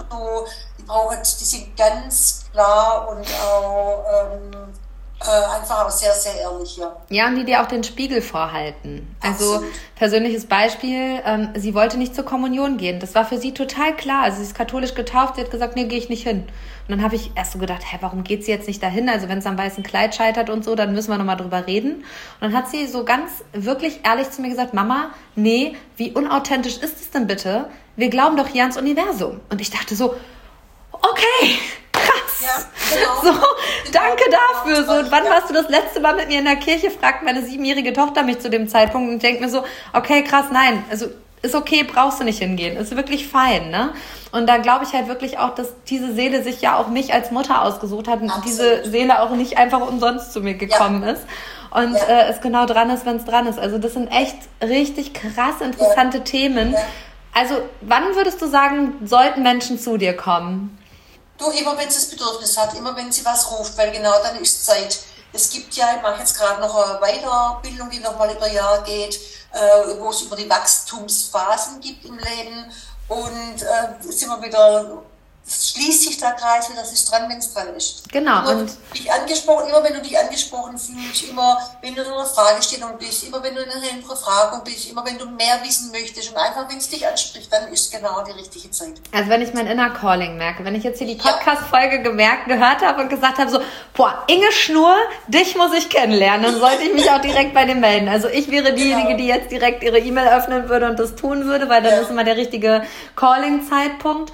die sind ganz klar und auch einfach auch sehr, sehr ehrlich, ja. Ja, und die dir auch den Spiegel vorhalten. Also Absolut. Persönliches Beispiel, sie wollte nicht zur Kommunion gehen. Das war für sie total klar. Also sie ist katholisch getauft, sie hat gesagt, nee, gehe ich nicht hin. Und dann habe ich erst so gedacht, warum geht sie jetzt nicht dahin? Also wenn es am weißen Kleid scheitert und so, dann müssen wir nochmal drüber reden. Und dann hat sie so ganz wirklich ehrlich zu mir gesagt, Mama, nee, wie unauthentisch ist es denn bitte? Wir glauben doch hier ans Universum. Und ich dachte so, okay, krass. Ja. So, danke dafür. So, und wann warst du das letzte Mal mit mir in der Kirche? Fragt meine 7-jährige Tochter mich zu dem Zeitpunkt und denkt mir so, okay, krass, nein, also ist okay, brauchst du nicht hingehen, ist wirklich fein, ne? Und da glaube ich halt wirklich auch, dass diese Seele sich ja auch mich als Mutter ausgesucht hat und diese Seele auch nicht einfach umsonst zu mir gekommen ist. Und es genau dran ist, wenn es dran ist. Also das sind echt richtig krass interessante Themen. Also wann würdest du sagen, sollten Menschen zu dir kommen? Du, immer wenn sie das Bedürfnis hat, immer wenn sie was ruft, weil genau dann ist Zeit. Es gibt ja, ich mache jetzt gerade noch eine Weiterbildung, die nochmal über ein Jahr geht, wo es über die Wachstumsphasen gibt im Leben. Und sind wir wieder, schließt sich der Kreis wieder, das ist dran, wenn es dran ist. Genau. Immer wenn du dich angesprochen fühlst, immer wenn du in einer Fragestellung bist, immer wenn du in einer Befragung bist, immer wenn du mehr wissen möchtest und einfach, wenn es dich anspricht, dann ist genau die richtige Zeit. Also wenn ich mein Inner Calling merke, wenn ich jetzt hier die Podcast-Folge gehört habe und gesagt habe, so, boah, Inge Schnur, dich muss ich kennenlernen, dann sollte ich mich auch direkt bei dir melden. Also ich wäre diejenige, die jetzt direkt ihre E-Mail öffnen würde und das tun würde, weil dann ist immer der richtige Calling-Zeitpunkt.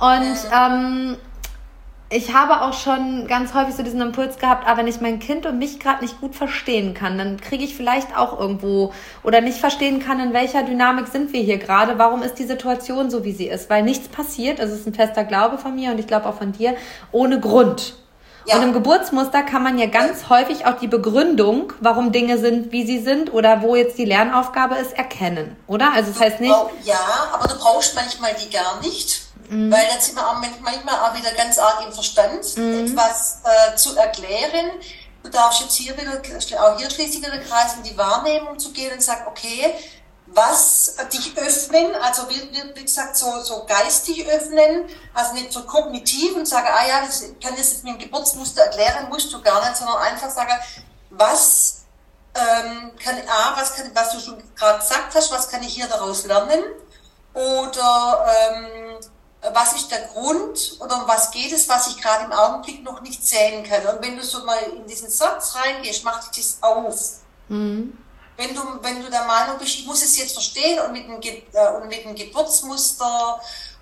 Und ich habe auch schon ganz häufig so diesen Impuls gehabt, aber wenn ich mein Kind und mich gerade nicht gut verstehen kann, dann kriege ich vielleicht auch irgendwo oder nicht verstehen kann, in welcher Dynamik sind wir hier gerade, warum ist die Situation so, wie sie ist, weil nichts passiert, also es ist ein fester Glaube von mir und ich glaube auch von dir, ohne Grund. Ja. Und im Geburtsmuster kann man ja ganz häufig auch die Begründung, warum Dinge sind, wie sie sind oder wo jetzt die Lernaufgabe ist, erkennen, oder? Also das heißt nicht... Ja, aber du brauchst manchmal die gar nicht. Weil dann sind wir auch manchmal auch wieder ganz arg im Verstand, etwas zu erklären. Du darfst jetzt hier wieder, auch hier schließt sich wieder der Kreis, in die Wahrnehmung zu gehen und sagen, okay, was dich öffnen, also wie gesagt, so geistig öffnen, also nicht so kognitiv und sagen, ich kann das jetzt mit dem Geburtsmuster erklären, musst du gar nicht, sondern einfach sagen, was du schon gerade gesagt hast, was kann ich hier daraus lernen? Oder was ist der Grund oder um was geht es, was ich gerade im Augenblick noch nicht sehen kann. Und wenn du so mal in diesen Satz reingehst, mach dich das auf. Wenn du der Meinung bist, ich muss es jetzt verstehen und mit dem Geburtsmuster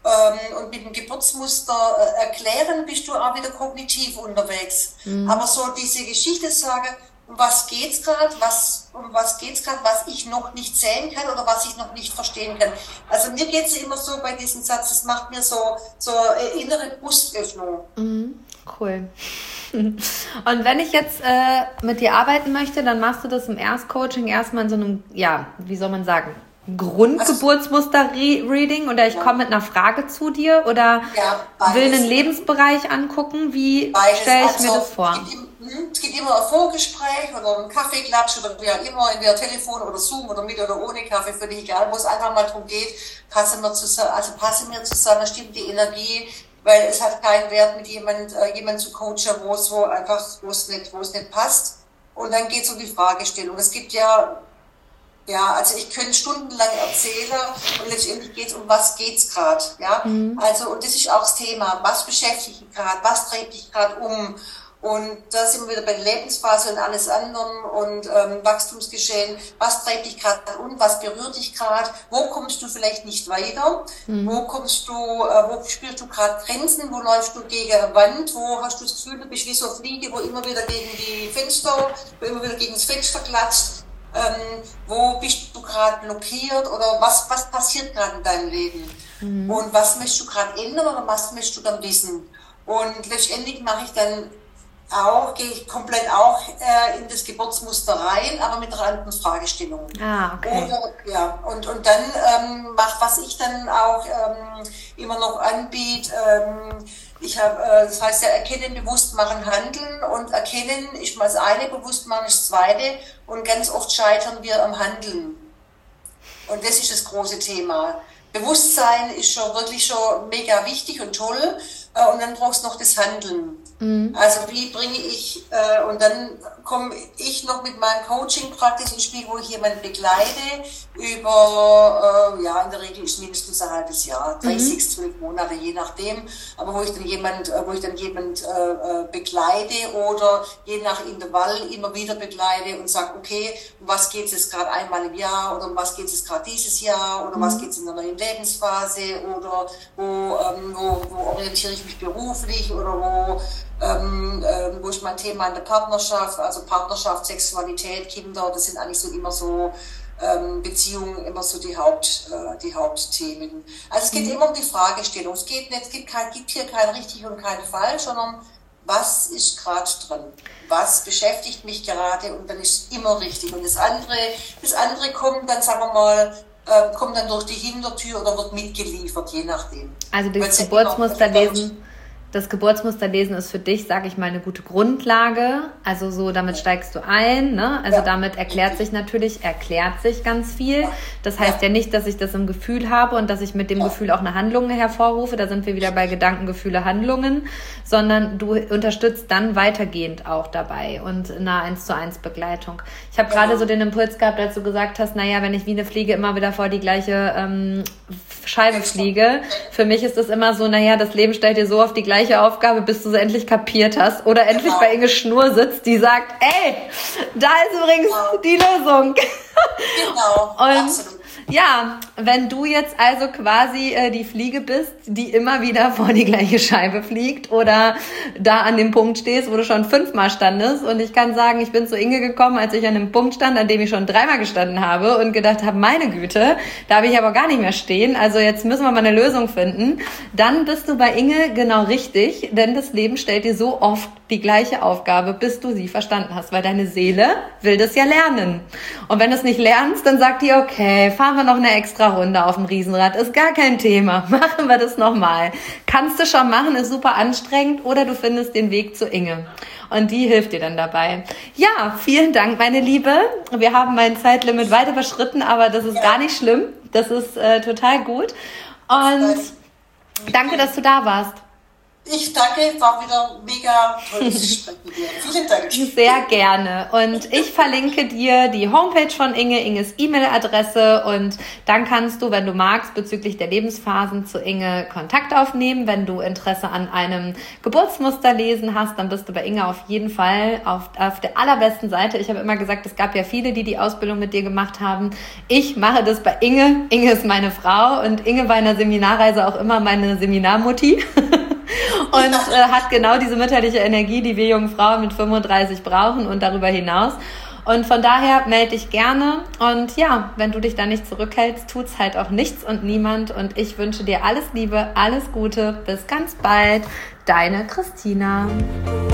erklären, bist du auch wieder kognitiv unterwegs. Aber so diese Geschichte sagen, um was geht's gerade, was ich noch nicht sehen kann oder was ich noch nicht verstehen kann. Also mir geht's immer so bei diesem Satz, das macht mir so innere Brustöffnung. Cool. Und wenn ich jetzt mit dir arbeiten möchte, dann machst du das im Erstcoaching erstmal in so einem, wie soll man sagen, Grundgeburtsmuster-Reading oder ich komme mit einer Frage zu dir oder will einen Lebensbereich angucken, wie stelle ich mir das vor? Es gibt immer ein Vorgespräch oder ein Kaffeeklatsch oder wie auch immer, entweder Telefon oder Zoom oder mit oder ohne Kaffee, völlig egal, wo es einfach mal darum geht, passe mir zusammen, stimmt die Energie, weil es hat keinen Wert, mit jemand zu coachen, wo es nicht passt. Und dann geht es um die Fragestellung. Es gibt also ich könnte stundenlang erzählen und letztendlich geht es um was geht's gerade, Also, und das ist auch das Thema, was beschäftigt dich gerade, was treibt dich gerade um? Und da sind wir wieder bei der Lebensphase und alles anderen und Wachstumsgeschehen. Was treibt dich gerade um? Was berührt dich gerade? Wo kommst du vielleicht nicht weiter? Wo spürst du gerade Grenzen? Wo läufst du gegen eine Wand? Wo hast du das Gefühl, du bist wie so eine Fliege, wo immer wieder gegen das Fenster klatscht? Wo bist du gerade blockiert oder was passiert gerade in deinem Leben? Und was möchtest du gerade ändern oder was möchtest du dann wissen? Und letztendlich gehe ich komplett auch in das Geburtsmuster rein, aber mit einer anderen Fragestellung. Okay. Und dann was ich dann auch immer noch anbiete, das heißt ja erkennen, bewusst machen, handeln und erkennen ist mal das eine, bewusst machen ist das zweite und ganz oft scheitern wir am Handeln. Und das ist das große Thema. Bewusstsein ist wirklich schon mega wichtig und toll und dann brauchst du noch das Handeln. Also wie bringe ich, und dann komme ich noch mit meinem Coaching praktisch ins Spiel, wo ich jemanden begleite über, in der Regel ist mindestens ein halbes Jahr, 3, 6, 12 Monate, je nachdem, aber wo ich dann jemand begleite oder je nach Intervall immer wieder begleite und sage, okay, um was geht es jetzt gerade einmal im Jahr oder um was geht es jetzt gerade dieses Jahr oder was geht es in der neuen Lebensphase oder wo orientiere ich ich mich beruflich oder wo ist mein Thema in der Partnerschaft, also Partnerschaft, Sexualität, Kinder, das sind eigentlich so immer so Beziehungen, immer so die Hauptthemen. Also es geht immer um die Fragestellung. Es gibt hier kein richtig und kein falsch, sondern was ist gerade drin? Was beschäftigt mich gerade? Und dann ist es immer richtig. Und das andere kommt dann, sagen wir mal, kommt dann durch die Hintertür oder wird mitgeliefert, je nachdem. Also das Geburtsmusterlesen ist für dich, sage ich mal, eine gute Grundlage. Also so, damit steigst du ein, ne? Also damit erklärt sich ganz viel. Das heißt ja nicht, dass ich das im Gefühl habe und dass ich mit dem Gefühl auch eine Handlung hervorrufe. Da sind wir wieder bei Gedanken, Gefühle, Handlungen. Sondern du unterstützt dann weitergehend auch dabei und in einer 1:1 Begleitung. Ich habe gerade so den Impuls gehabt, als du gesagt hast, naja, wenn ich wie eine Fliege immer wieder vor die gleiche Scheibe fliege. Für mich ist das immer so, naja, das Leben stellt dir so auf die gleiche Aufgabe, bis du sie endlich kapiert hast oder endlich bei Inge Schnur sitzt, die sagt, ey, da ist übrigens die Lösung. Genau, und absolut. Ja, wenn du jetzt also quasi die Fliege bist, die immer wieder vor die gleiche Scheibe fliegt oder da an dem Punkt stehst, wo du schon 5-mal standest, und ich kann sagen, ich bin zu Inge gekommen, als ich an dem Punkt stand, an dem ich schon 3-mal gestanden habe und gedacht habe, meine Güte, da will ich aber gar nicht mehr stehen, also jetzt müssen wir mal eine Lösung finden, dann bist du bei Inge genau richtig, denn das Leben stellt dir so oft die gleiche Aufgabe, bis du sie verstanden hast, weil deine Seele will das ja lernen. Und wenn du es nicht lernst, dann sagt die, okay, fahren wir noch eine extra Runde auf dem Riesenrad, ist gar kein Thema, machen wir das nochmal. Kannst du schon machen, ist super anstrengend, oder du findest den Weg zu Inge. Und die hilft dir dann dabei. Ja, vielen Dank, meine Liebe. Wir haben mein Zeitlimit weit überschritten, aber das ist gar nicht schlimm. Das ist total gut. Und danke, dass du da warst. Ich danke, war wieder mega tolles Gespräch mit dir. Vielen Dank. Sehr gerne. Und ich verlinke dir die Homepage von Inge, Inges E-Mail-Adresse, und dann kannst du, wenn du magst, bezüglich der Lebensphasen zu Inge Kontakt aufnehmen. Wenn du Interesse an einem Geburtsmusterlesen hast, dann bist du bei Inge auf jeden Fall auf der allerbesten Seite. Ich habe immer gesagt, es gab ja viele, die Ausbildung mit dir gemacht haben. Ich mache das bei Inge. Inge ist meine Frau und Inge war in der Seminarreise auch immer meine Seminarmutti. Und hat genau diese mütterliche Energie, die wir jungen Frauen mit 35 brauchen und darüber hinaus. Und von daher melde dich gerne. Und ja, wenn du dich da nicht zurückhältst, tut's halt auch nichts und niemand. Und ich wünsche dir alles Liebe, alles Gute. Bis ganz bald. Deine Christina.